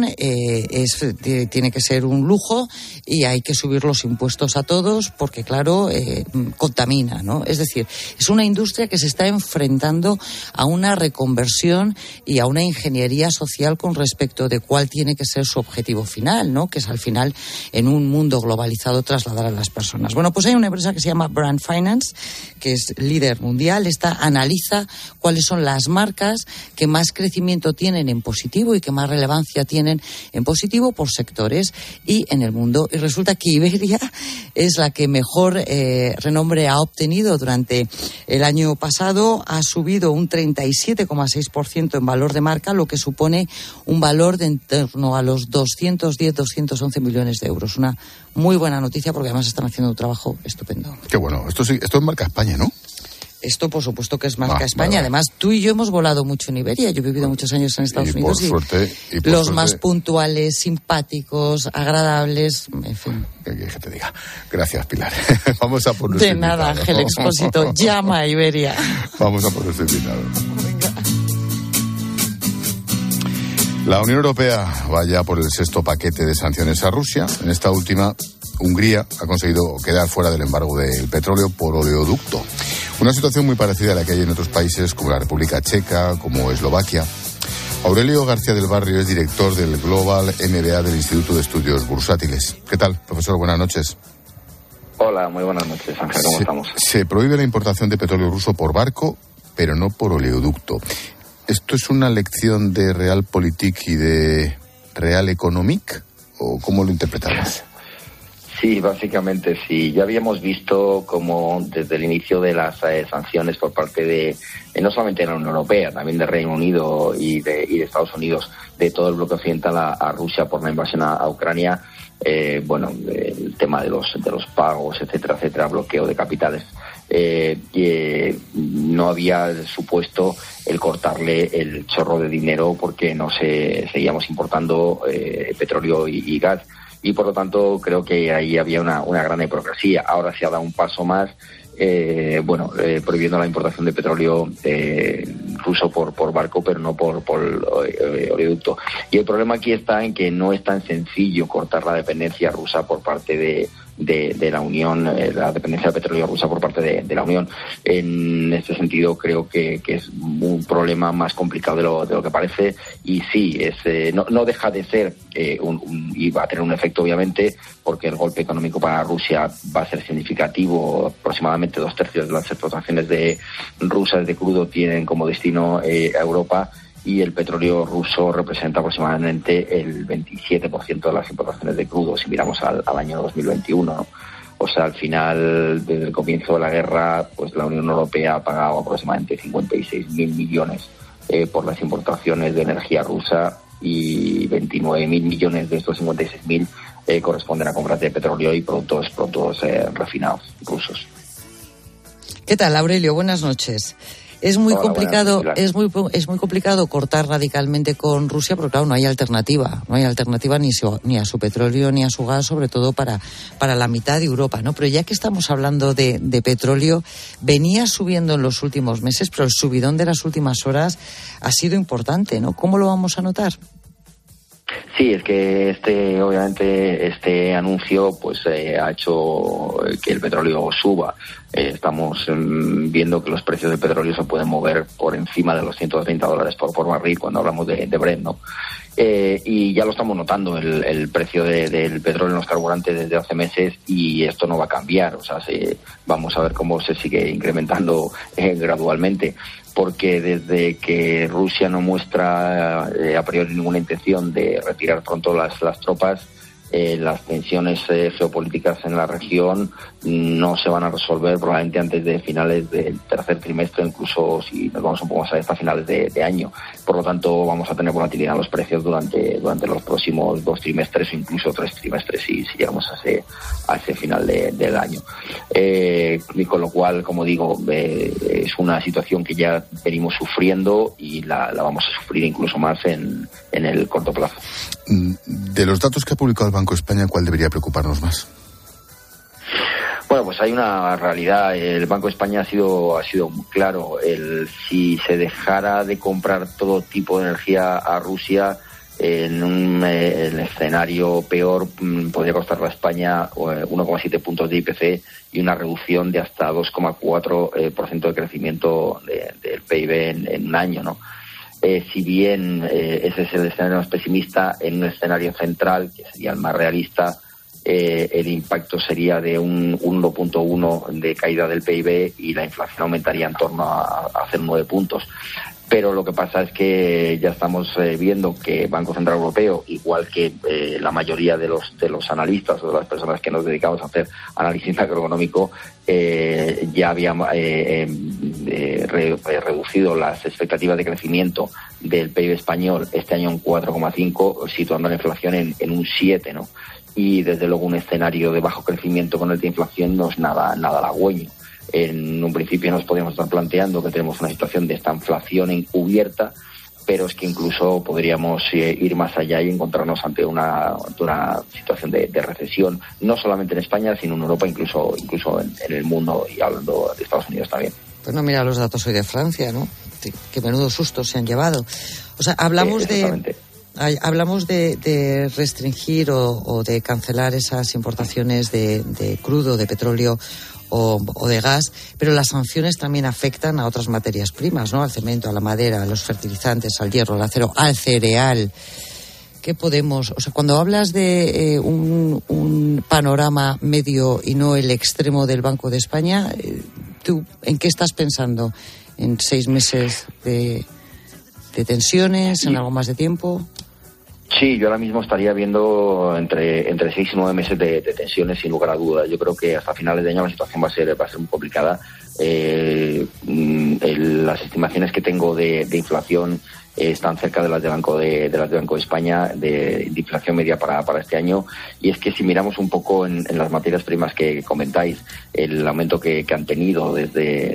tiene que ser un lujo y hay que subir los impuestos a todos porque, claro, contamina, ¿no? Es decir, es una industria que se está enfrentando a una reconversión y a una ingeniería social con respecto de cuál tiene que ser su objetivo final, ¿no? Que es al final, en un mundo globalizado, trasladar a las personas. Bueno, pues hay una empresa que se llama Brand Finance, que es líder mundial. Esta analiza cuáles son las marcas que más crecimiento tienen en positivo y que más relevancia tienen en positivo por sectores y en el mundo. Y resulta que Iberia es la que mejor renombre ha obtenido durante el año pasado. Ha subido un 37,6% en valor de marca, lo que supone un valor de en torno a los 211 millones de euros. Una muy buena noticia porque además están haciendo un trabajo estupendo. Qué bueno. Esto es marca España, ¿no? Esto, por supuesto, que es marca España. Vale. Además, tú y yo hemos volado mucho en Iberia. Yo he vivido muchos años en Estados Unidos y los más puntuales, simpáticos, agradables, en fin. Que te diga. Gracias, Pilar. Vamos a por nuestro invitado. De nada, Ángel Expósito. Llama a Iberia. Vamos a por nuestro invitado. Venga. La Unión Europea va ya por el 6º paquete de sanciones a Rusia. En esta última, Hungría ha conseguido quedar fuera del embargo del petróleo por oleoducto. Una situación muy parecida a la que hay en otros países como la República Checa, como Eslovaquia. Aurelio García del Barrio es director del Global MBA del Instituto de Estudios Bursátiles. ¿Qué tal, profesor? Buenas noches. Hola, muy buenas noches, Ángel. ¿Cómo estamos? Se prohíbe la importación de petróleo ruso por barco, pero no por oleoducto. ¿Esto es una lección de Realpolitik y de Realeconomic? ¿O cómo lo interpretamos? Sí, básicamente sí. Ya habíamos visto como desde el inicio de las sanciones por parte de, no solamente de la Unión Europea, también de Reino Unido y de Estados Unidos, de todo el bloque occidental a Rusia por la invasión a Ucrania, el tema de los pagos, etcétera, bloqueo de capitales, no había supuesto el cortarle el chorro de dinero porque seguíamos importando petróleo y gas. Y por lo tanto creo que ahí había una gran hipocresía. Ahora se ha dado un paso más, prohibiendo la importación de petróleo ruso por barco, pero no por oleoducto. Y el problema aquí está en que no es tan sencillo cortar la dependencia rusa por parte de la Unión, la dependencia del petróleo rusa por parte de la Unión. En este sentido creo que es un problema más complicado de lo que parece, y sí, no deja de ser y va a tener un efecto obviamente, porque el golpe económico para Rusia va a ser significativo. Aproximadamente 2/3 de las exportaciones rusas de crudo tienen como destino a Europa, y el petróleo ruso representa aproximadamente el 27% de las importaciones de crudo, si miramos al año 2021, ¿no? O sea, al final, desde el comienzo de la guerra, pues la Unión Europea ha pagado aproximadamente 56.000 millones por las importaciones de energía rusa, y 29.000 millones de estos 56.000 corresponden a compras de petróleo y productos refinados rusos. ¿Qué tal, Aurelio? Buenas noches. Es muy complicado, es muy complicado cortar radicalmente con Rusia, porque claro, no hay alternativa ni a su petróleo ni a su gas, sobre todo para la mitad de Europa, ¿no? Pero ya que estamos hablando de petróleo, venía subiendo en los últimos meses, pero el subidón de las últimas horas ha sido importante, ¿no? ¿Cómo lo vamos a notar? Sí, es que este anuncio pues ha hecho que el petróleo suba. Estamos viendo que los precios del petróleo se pueden mover por encima de los $130 por barril cuando hablamos de Brent, ¿no? Y ya lo estamos notando, el precio del petróleo en los carburantes desde hace meses, y esto no va a cambiar. O sea, vamos a ver cómo se sigue incrementando gradualmente, porque desde que Rusia no muestra a priori ninguna intención de retirar pronto las tropas, las tensiones geopolíticas en la región no se van a resolver probablemente antes de finales del tercer trimestre, incluso si nos vamos un poco más hasta finales de año. Por lo tanto, vamos a tener volatilidad en los precios durante los próximos 2 trimestres o incluso 3 trimestres si llegamos a ese final del año. Y con lo cual, como digo, es una situación que ya venimos sufriendo y la vamos a sufrir incluso más en el corto plazo. De los datos que ha publicado el Banco de España, ¿cuál debería preocuparnos más? Bueno, pues hay una realidad. El Banco de España ha sido muy claro. Si se dejara de comprar todo tipo de energía a Rusia, en el escenario peor podría costarle a España 1,7 puntos de IPC y una reducción de hasta 2,4% de crecimiento del PIB en un año, ¿no? Si bien ese es el escenario más pesimista, en un escenario central, que sería el más realista, el impacto sería de un 1,1 de caída del PIB y la inflación aumentaría en torno a hacer 9 puntos. Pero lo que pasa es que ya estamos viendo que Banco Central Europeo, igual que la mayoría de los analistas o de las personas que nos dedicamos a hacer análisis macroeconómico, ya había reducido las expectativas de crecimiento del PIB español este año en 4,5, situando la inflación en un 7, ¿no? Y desde luego un escenario de bajo crecimiento con alta inflación no es nada halagüeño. En un principio nos podríamos estar planteando que tenemos una situación de esta inflación encubierta, pero es que incluso podríamos ir más allá y encontrarnos ante una situación de recesión, no solamente en España, sino en Europa, incluso en el mundo, y hablando de Estados Unidos también. Pues no, mira los datos hoy de Francia, ¿no? Qué menudo susto se han llevado. O sea, hablamos hablamos de restringir o de cancelar esas importaciones de crudo, de petróleo o de gas, pero las sanciones también afectan a otras materias primas, ¿no? Al cemento, a la madera, a los fertilizantes, al hierro, al acero, al cereal. ¿Qué podemos...? O sea, cuando hablas de un panorama medio y no el extremo del Banco de España, ¿tú en qué estás pensando? ¿En 6 meses de tensiones? ¿En algo más de tiempo? Sí, yo ahora mismo estaría viendo entre 6 y 9 meses de tensiones, sin lugar a dudas. Yo creo que hasta finales de año la situación va a ser muy complicada. Las estimaciones que tengo de inflación están cerca de las del Banco de España, de inflación media para este año. Y es que si miramos un poco en las materias primas que comentáis, el aumento que han tenido desde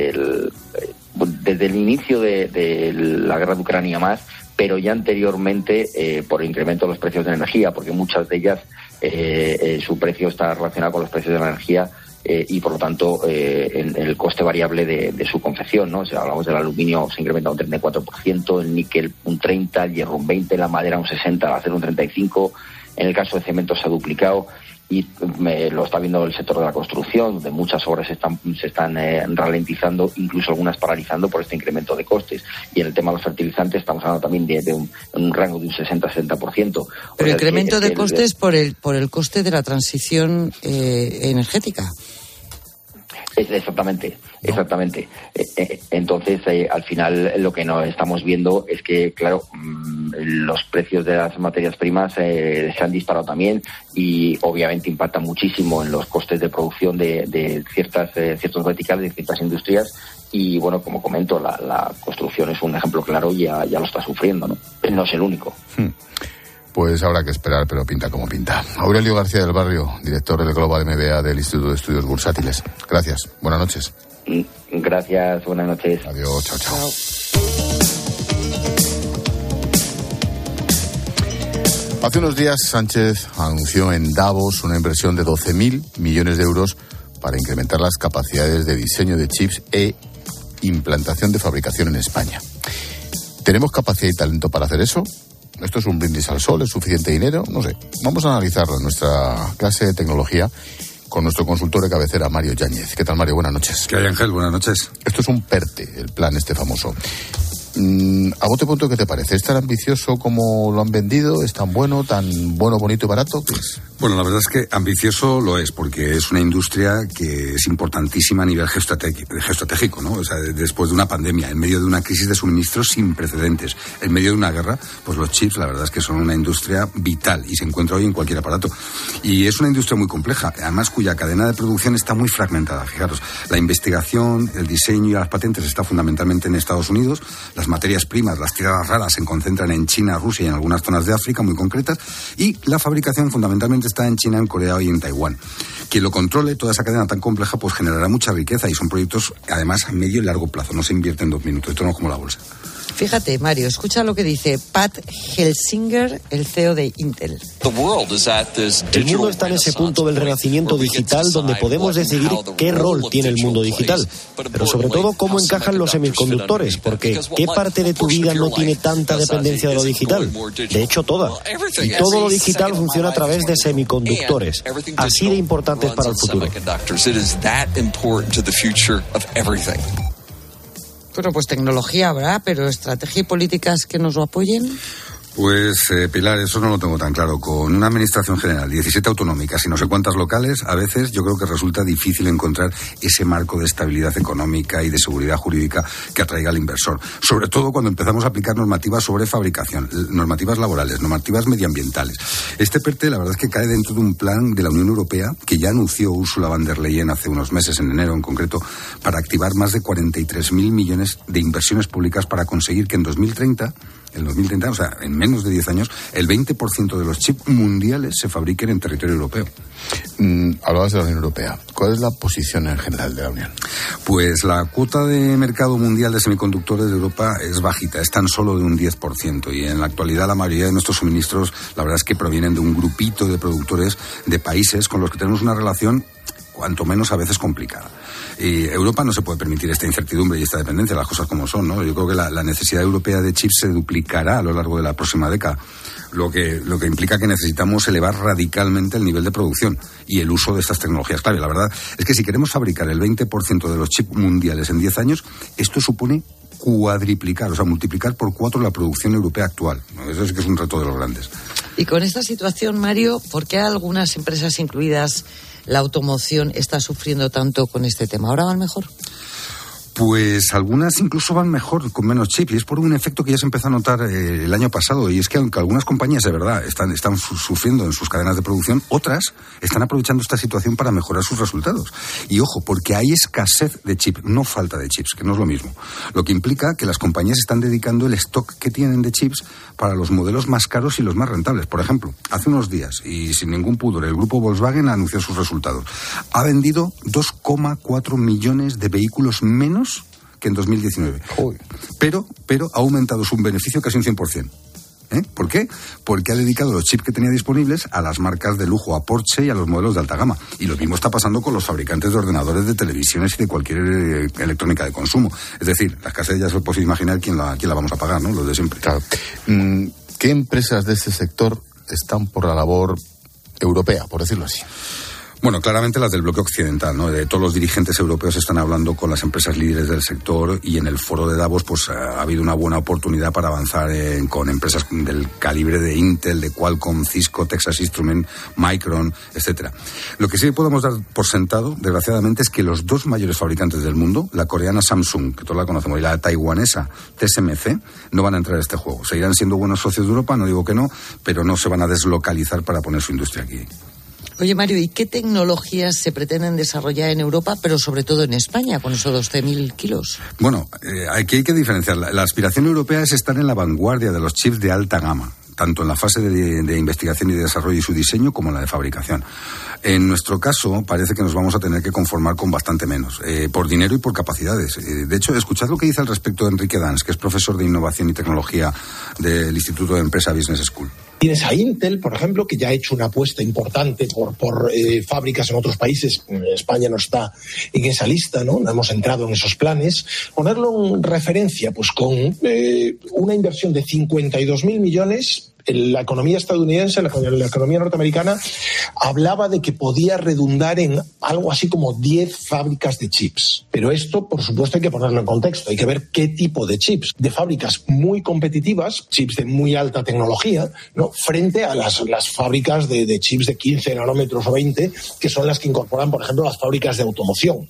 el inicio de la guerra de Ucrania más, pero ya anteriormente por el incremento de los precios de energía, porque muchas de ellas su precio está relacionado con los precios de la energía y por lo tanto en el coste variable de su confección, ¿no? O sea, hablamos del aluminio, se incrementa un 34%, el níquel un 30%, el hierro un 20%, la madera un 60%, el acero un 35%, en el caso de cemento se ha duplicado. Y lo está viendo el sector de la construcción, donde muchas obras se están ralentizando, incluso algunas paralizando por este incremento de costes. Y en el tema de los fertilizantes estamos hablando también de un rango de un 60-70%. Pero el incremento de costes por el coste de la transición energética. Exactamente. Entonces, al final, lo que nos estamos viendo es que, claro, los precios de las materias primas se han disparado también y obviamente impactan muchísimo en los costes de producción de ciertos verticales, de ciertas industrias. Y bueno, como comento, la construcción es un ejemplo claro y ya lo está sufriendo, ¿no? No es el único. Pues habrá que esperar, pero pinta como pinta. Aurelio García del Barrio, director del Global MBA del Instituto de Estudios Bursátiles. Gracias. Buenas noches. Gracias. Buenas noches. Adiós. Chao. Hace unos días Sánchez anunció en Davos una inversión de 12.000 millones de euros para incrementar las capacidades de diseño de chips e implantación de fabricación en España. ¿Tenemos capacidad y talento para hacer eso? ¿Esto es un brindis al sol? ¿Es suficiente dinero? No sé. Vamos a analizarlo en nuestra clase de tecnología con nuestro consultor de cabecera, Mario Yáñez. ¿Qué tal, Mario? Buenas noches. ¿Qué hay, Ángel? Buenas noches. Esto es un PERTE, el plan este famoso. A bote pronto, ¿qué te parece? ¿Es tan ambicioso como lo han vendido? ¿Es tan bueno, bonito y barato? Pues... Bueno, la verdad es que ambicioso lo es, porque es una industria que es importantísima a nivel geoestratégico, ¿no? O sea, después de una pandemia, en medio de una crisis de suministros sin precedentes, en medio de una guerra, pues los chips, la verdad es que son una industria vital y se encuentra hoy en cualquier aparato. Y es una industria muy compleja, además cuya cadena de producción está muy fragmentada. Fijaros, la investigación, el diseño y las patentes está fundamentalmente en Estados Unidos. Las materias primas, las tierras raras, se concentran en China, Rusia y en algunas zonas de África muy concretas, y la fabricación fundamentalmente está en China, en Corea y en Taiwán. Quien lo controle, toda esa cadena tan compleja, pues generará mucha riqueza, y son proyectos además a medio y largo plazo, no se invierte en 2 minutos, esto no es como la bolsa. Fíjate, Mario, escucha lo que dice Pat Gelsinger, el CEO de Intel. El mundo está en ese punto del renacimiento digital donde podemos decidir qué rol tiene el mundo digital, pero sobre todo cómo encajan los semiconductores, porque ¿qué parte de tu vida no tiene tanta dependencia de lo digital? De hecho, toda. Y todo lo digital funciona a través de semiconductores, así de importantes para el futuro. Bueno, pues tecnología habrá, pero estrategia y políticas que nos lo apoyen. Pues, Pilar, eso no lo tengo tan claro. Con una administración general, 17 autonómicas y no sé cuántas locales, a veces yo creo que resulta difícil encontrar ese marco de estabilidad económica y de seguridad jurídica que atraiga al inversor. Sobre todo cuando empezamos a aplicar normativas sobre fabricación, normativas laborales, normativas medioambientales. Este PERTE, la verdad es que cae dentro de un plan de la Unión Europea que ya anunció Ursula von der Leyen hace unos meses, en enero en concreto, para activar más de 43.000 millones de inversiones públicas para conseguir que en 2030, o sea, en menos de 10 años, el 20% de los chips mundiales se fabriquen en territorio europeo. Hablabas de la Unión Europea. ¿Cuál es la posición en general de la Unión? Pues la cuota de mercado mundial de semiconductores de Europa es bajita, es tan solo de un 10%. Y en la actualidad la mayoría de nuestros suministros, la verdad es que provienen de un grupito de productores de países con los que tenemos una relación cuanto menos a veces complicada. Y Europa no se puede permitir esta incertidumbre y esta dependencia, las cosas como son, ¿no? Yo creo que la necesidad europea de chips se duplicará a lo largo de la próxima década, lo que implica que necesitamos elevar radicalmente el nivel de producción y el uso de estas tecnologías clave. La verdad es que si queremos fabricar el 20% de los chips mundiales en 10 años, esto supone cuadriplicar, o sea, multiplicar por 4 la producción europea actual. Eso sí que es un reto de los grandes. Y con esta situación, Mario, ¿por qué algunas empresas, incluidas la automoción, está sufriendo tanto con este tema? ¿Ahora van mejor? Pues algunas incluso van mejor con menos chips, y es por un efecto que ya se empezó a notar el año pasado, y es que aunque algunas compañías de verdad están sufriendo en sus cadenas de producción, otras están aprovechando esta situación para mejorar sus resultados. Y ojo, porque hay escasez de chips, no falta de chips, que no es lo mismo. Lo que implica que las compañías están dedicando el stock que tienen de chips para los modelos más caros y los más rentables. Por ejemplo, hace unos días, y sin ningún pudor, el grupo Volkswagen anunció sus resultados. Ha vendido 2,4 millones de vehículos menos que en 2019. Pero ha aumentado su beneficio casi un 100%. ¿Por qué? Porque ha dedicado los chips que tenía disponibles a las marcas de lujo, a Porsche y a los modelos de alta gama. Y lo mismo está pasando con los fabricantes de ordenadores, de televisiones y de cualquier electrónica de consumo. Es decir, la escasez ya se puede imaginar quién la vamos a pagar, ¿no? Los de siempre. Claro. ¿Qué empresas de este sector están por la labor europea, por decirlo así? Bueno, claramente las del bloque occidental, ¿no? Todos los dirigentes europeos están hablando con las empresas líderes del sector, y en el foro de Davos pues ha habido una buena oportunidad para avanzar con empresas del calibre de Intel, de Qualcomm, Cisco, Texas Instruments, Micron, etcétera. Lo que sí podemos dar por sentado, desgraciadamente, es que los dos mayores fabricantes del mundo, la coreana Samsung, que todos la conocemos, y la taiwanesa TSMC, no van a entrar a este juego. Seguirán siendo buenos socios de Europa, no digo que no, pero no se van a deslocalizar para poner su industria aquí. Oye, Mario, ¿y qué tecnologías se pretenden desarrollar en Europa, pero sobre todo en España, con esos 12.000 kilos? Bueno, aquí hay que diferenciar. La aspiración europea es estar en la vanguardia de los chips de alta gama, tanto en la fase de investigación y de desarrollo y su diseño, como en la de fabricación. En nuestro caso, parece que nos vamos a tener que conformar con bastante menos, por dinero y por capacidades. De hecho, escuchad lo que dice al respecto Enrique Dans, que es profesor de Innovación y Tecnología del Instituto de Empresa Business School. Tienes a Intel, por ejemplo, que ya ha hecho una apuesta importante por fábricas en otros países. España no está en esa lista, ¿no? No hemos entrado en esos planes. Ponerlo en referencia, pues con una inversión de 52.000 millones. La economía estadounidense, la economía norteamericana, hablaba de que podía redundar en algo así como 10 fábricas de chips. Pero esto, por supuesto, hay que ponerlo en contexto. Hay que ver qué tipo de chips. De fábricas muy competitivas, chips de muy alta tecnología, ¿no? Frente a las fábricas de chips de 15 nanómetros o 20, que son las que incorporan, por ejemplo, las fábricas de automoción.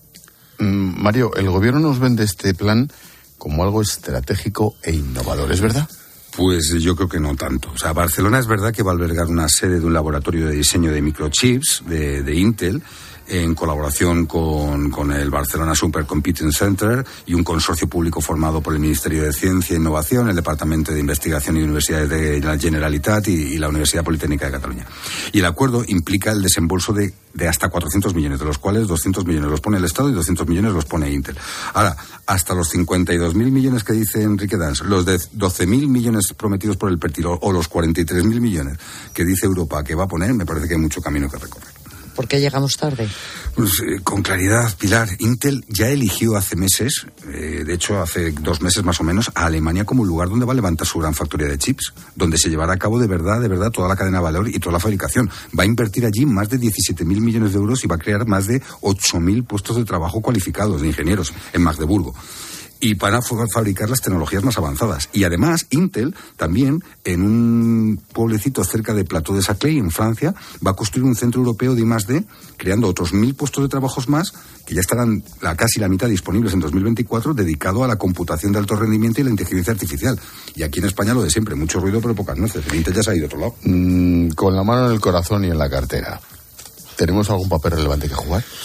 Mario, el gobierno nos vende este plan como algo estratégico e innovador, ¿es verdad? Pues yo creo que no tanto. O sea, Barcelona es verdad que va a albergar una sede de un laboratorio de diseño de microchips de Intel, en colaboración con el Barcelona Supercomputing Center y un consorcio público formado por el Ministerio de Ciencia e Innovación, el Departamento de Investigación y Universidades de la Generalitat y la Universidad Politécnica de Cataluña. Y el acuerdo implica el desembolso de hasta 400 millones, de los cuales 200 millones los pone el Estado y 200 millones los pone Intel. Ahora, hasta los 52.000 millones que dice Enrique Dans, los de 12.000 millones prometidos por el PERTIL o los 43.000 millones que dice Europa que va a poner, me parece que hay mucho camino que recorrer. ¿Por qué llegamos tarde? Pues con claridad, Pilar. Intel ya eligió hace meses, de hecho hace 2 meses más o menos, a Alemania como lugar donde va a levantar su gran factoría de chips, donde se llevará a cabo de verdad toda la cadena de valor y toda la fabricación. Va a invertir allí más de 17.000 millones de euros y va a crear más de 8.000 puestos de trabajo cualificados de ingenieros en Magdeburgo. Y para fabricar las tecnologías más avanzadas. Y además, Intel también, en un pueblecito cerca de Plateau de Saclay, en Francia, va a construir un centro europeo de I+D, creando otros 1.000 puestos de trabajos más, que ya estarán casi la mitad disponibles en 2024, dedicado a la computación de alto rendimiento y la inteligencia artificial. Y aquí en España lo de siempre, mucho ruido pero pocas nueces. El Intel ya se ha ido a otro lado. Con la mano en el corazón y en la cartera, ¿tenemos algún papel relevante que jugar?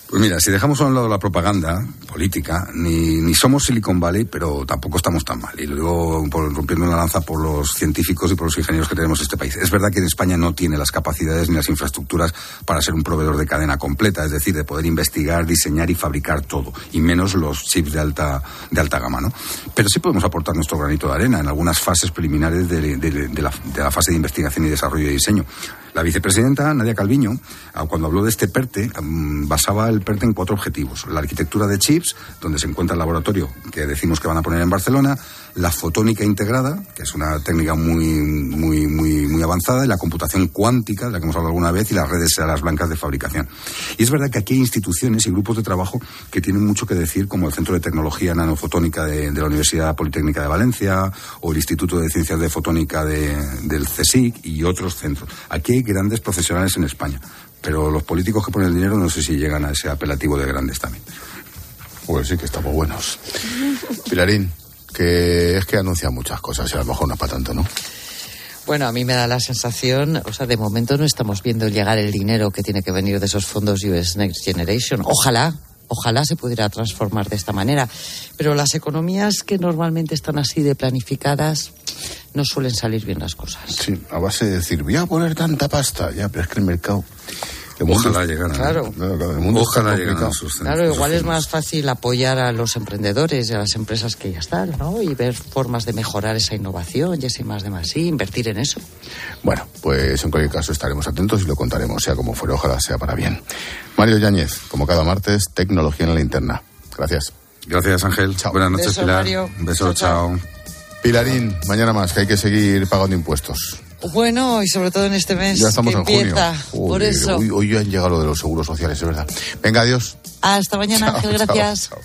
Pues mira, si dejamos a un lado la propaganda política, ni somos Silicon Valley, pero tampoco estamos tan mal. Y luego rompiendo una lanza por los científicos y por los ingenieros que tenemos en este país. Es verdad que en España no tiene las capacidades ni las infraestructuras para ser un proveedor de cadena completa, es decir, de poder investigar, diseñar y fabricar todo, y menos los chips de alta gama, ¿no? Pero sí podemos aportar nuestro granito de arena en algunas fases preliminares de la fase de investigación y desarrollo y diseño. La vicepresidenta, Nadia Calviño, cuando habló de este PERTE, basaba el PERTE en 4 objetivos. La arquitectura de chips, donde se encuentra el laboratorio que decimos que van a poner en Barcelona, la fotónica integrada, que es una técnica muy avanzada, y la computación cuántica, de la que hemos hablado alguna vez, y las redes alas blancas de fabricación. Y es verdad que aquí hay instituciones y grupos de trabajo que tienen mucho que decir, como el Centro de Tecnología Nanofotónica de la Universidad Politécnica de Valencia, o el Instituto de Ciencias de Fotónica del CSIC, y otros centros. Aquí hay grandes profesionales en España, pero los políticos que ponen el dinero no sé si llegan a ese apelativo de grandes también. Pues sí que estamos buenos. Pilarín, que es que anuncia muchas cosas y a lo mejor no es para tanto, ¿no? Bueno, a mí me da la sensación, o sea, de momento no estamos viendo llegar el dinero que tiene que venir de esos fondos US Next Generation. Ojalá se pudiera transformar de esta manera, pero las economías que normalmente están así de planificadas no suelen salir bien las cosas. Sí, a base de decir, voy a poner tanta pasta, ya, pero es que el mercado... Ojalá llegaran. Claro. Ojalá llegaran. Claro, igual es más fácil apoyar a los emprendedores y a las empresas que ya están, ¿no? Y ver formas de mejorar esa innovación y ese más de más, sí, invertir en eso. Bueno, pues en cualquier caso estaremos atentos y lo contaremos, sea como fuere, ojalá sea para bien. Mario Yáñez, como cada martes, Tecnología en la Linterna. Gracias. Gracias, Ángel. Chao. Buenas noches, Beso, Pilar. Mario. Un beso, chao. Pilarín, mañana más, que hay que seguir pagando impuestos. Bueno, y sobre todo en este mes ya estamos que en empieza. Junio. Por eso. Hoy ya han llegado lo de los seguros sociales, es verdad. Venga, adiós. Hasta mañana, chao, Ángel, gracias. Chao.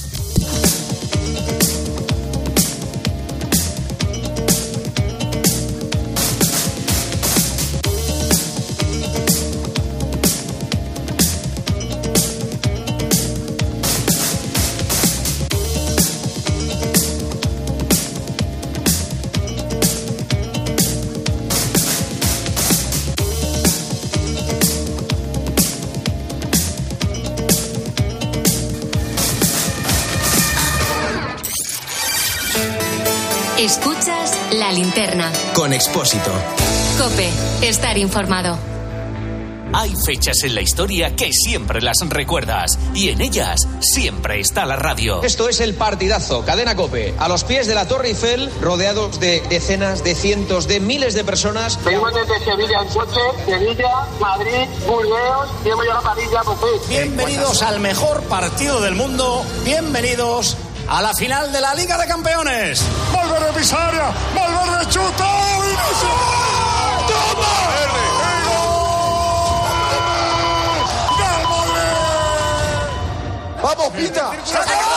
Escuchas La Linterna. Con Expósito. COPE. Estar informado. Hay fechas en la historia que siempre las recuerdas y en ellas siempre está la radio. Esto es el partidazo, Cadena COPE. A los pies de la Torre Eiffel, rodeados de decenas, de cientos, de miles de personas. Venimos desde Sevilla en coche, Sevilla, Madrid, Burdeos, y hemos llegado a París ya por fin. Bienvenidos al mejor partido del mundo. Bienvenidos a la final de la Liga de Campeones. Valverde pisa área, Valverde chuta. ¡Toma! ¡Vamos, Pita! ¡Se acabó!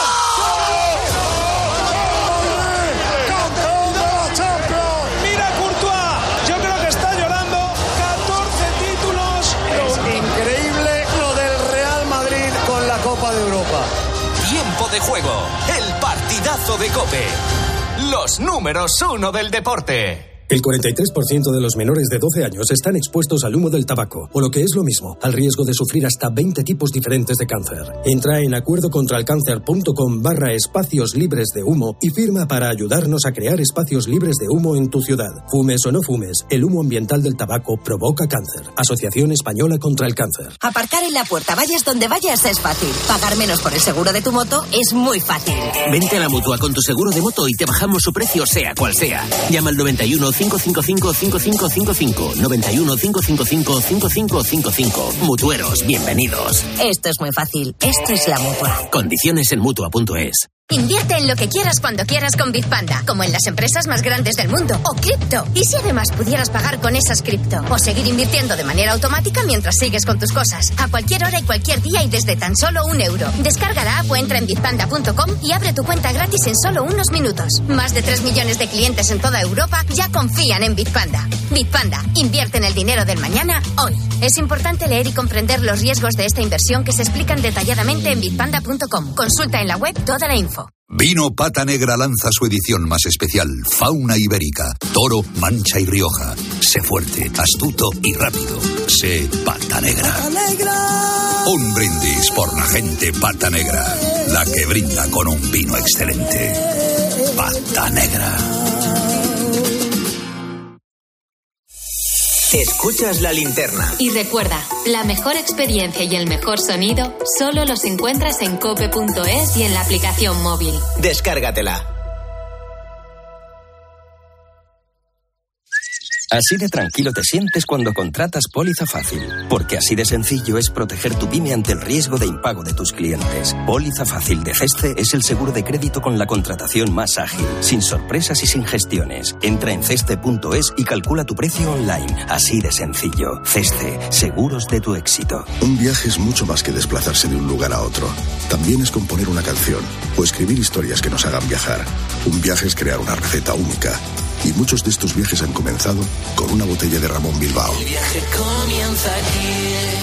¡Campeón de la Champions! ¡Mira Courtois! Yo creo que está llorando. 14 títulos. Es increíble lo del Real Madrid con la Copa de Europa. Tiempo de juego. El partidazo de COPE. Los números 1 del deporte. El 43% de los menores de 12 años están expuestos al humo del tabaco, o lo que es lo mismo, al riesgo de sufrir hasta 20 tipos diferentes de cáncer. Entra en acuerdocontralcáncer.com/espacios libres de humo y firma para ayudarnos a crear espacios libres de humo en tu ciudad. Fumes o no fumes, el humo ambiental del tabaco provoca cáncer. Asociación Española contra el Cáncer. Aparcar en la puerta, vayas donde vayas, es fácil. Pagar menos por el seguro de tu moto es muy fácil. Vente a la Mutua con tu seguro de moto y te bajamos su precio sea cual sea. Llama al 91 555 5555. 91 555 5555. Mutueros, bienvenidos. Esto es muy fácil. Esto es la Mutua. Condiciones en Mutua.es. Invierte en lo que quieras cuando quieras con Bitpanda, como en las empresas más grandes del mundo, o cripto. Y si además pudieras pagar con esas cripto, o seguir invirtiendo de manera automática mientras sigues con tus cosas, a cualquier hora y cualquier día y desde tan solo €1. Descarga la app o entra en bitpanda.com y abre tu cuenta gratis en solo unos minutos. Más de 3 millones de clientes en toda Europa ya confían en Bitpanda. Bitpanda, invierte en el dinero del mañana hoy. Es importante leer y comprender los riesgos de esta inversión que se explican detalladamente en bitpanda.com. Consulta en la web toda la info. Vino Pata Negra lanza su edición más especial, Fauna Ibérica, Toro, Mancha y Rioja. Sé fuerte, astuto y rápido. Sé Pata Negra. ¡Pata Negra! Un brindis por la gente Pata Negra, la que brinda con un vino excelente. Pata Negra. Escuchas La Linterna. Y recuerda, la mejor experiencia y el mejor sonido solo los encuentras en cope.es y en la aplicación móvil. Descárgatela. Así de tranquilo te sientes cuando contratas Póliza Fácil, porque así de sencillo es proteger tu pyme ante el riesgo de impago de tus clientes. Póliza Fácil de Cesce es el seguro de crédito con la contratación más ágil, sin sorpresas y sin gestiones. Entra en cesce.es y calcula tu precio online. Así de sencillo. Cesce, seguros de tu éxito. Un viaje es mucho más que desplazarse de un lugar a otro. También es componer una canción o escribir historias que nos hagan viajar. Un viaje es crear una receta única. Y muchos de estos viajes han comenzado con una botella de Ramón Bilbao. El viaje comienza aquí.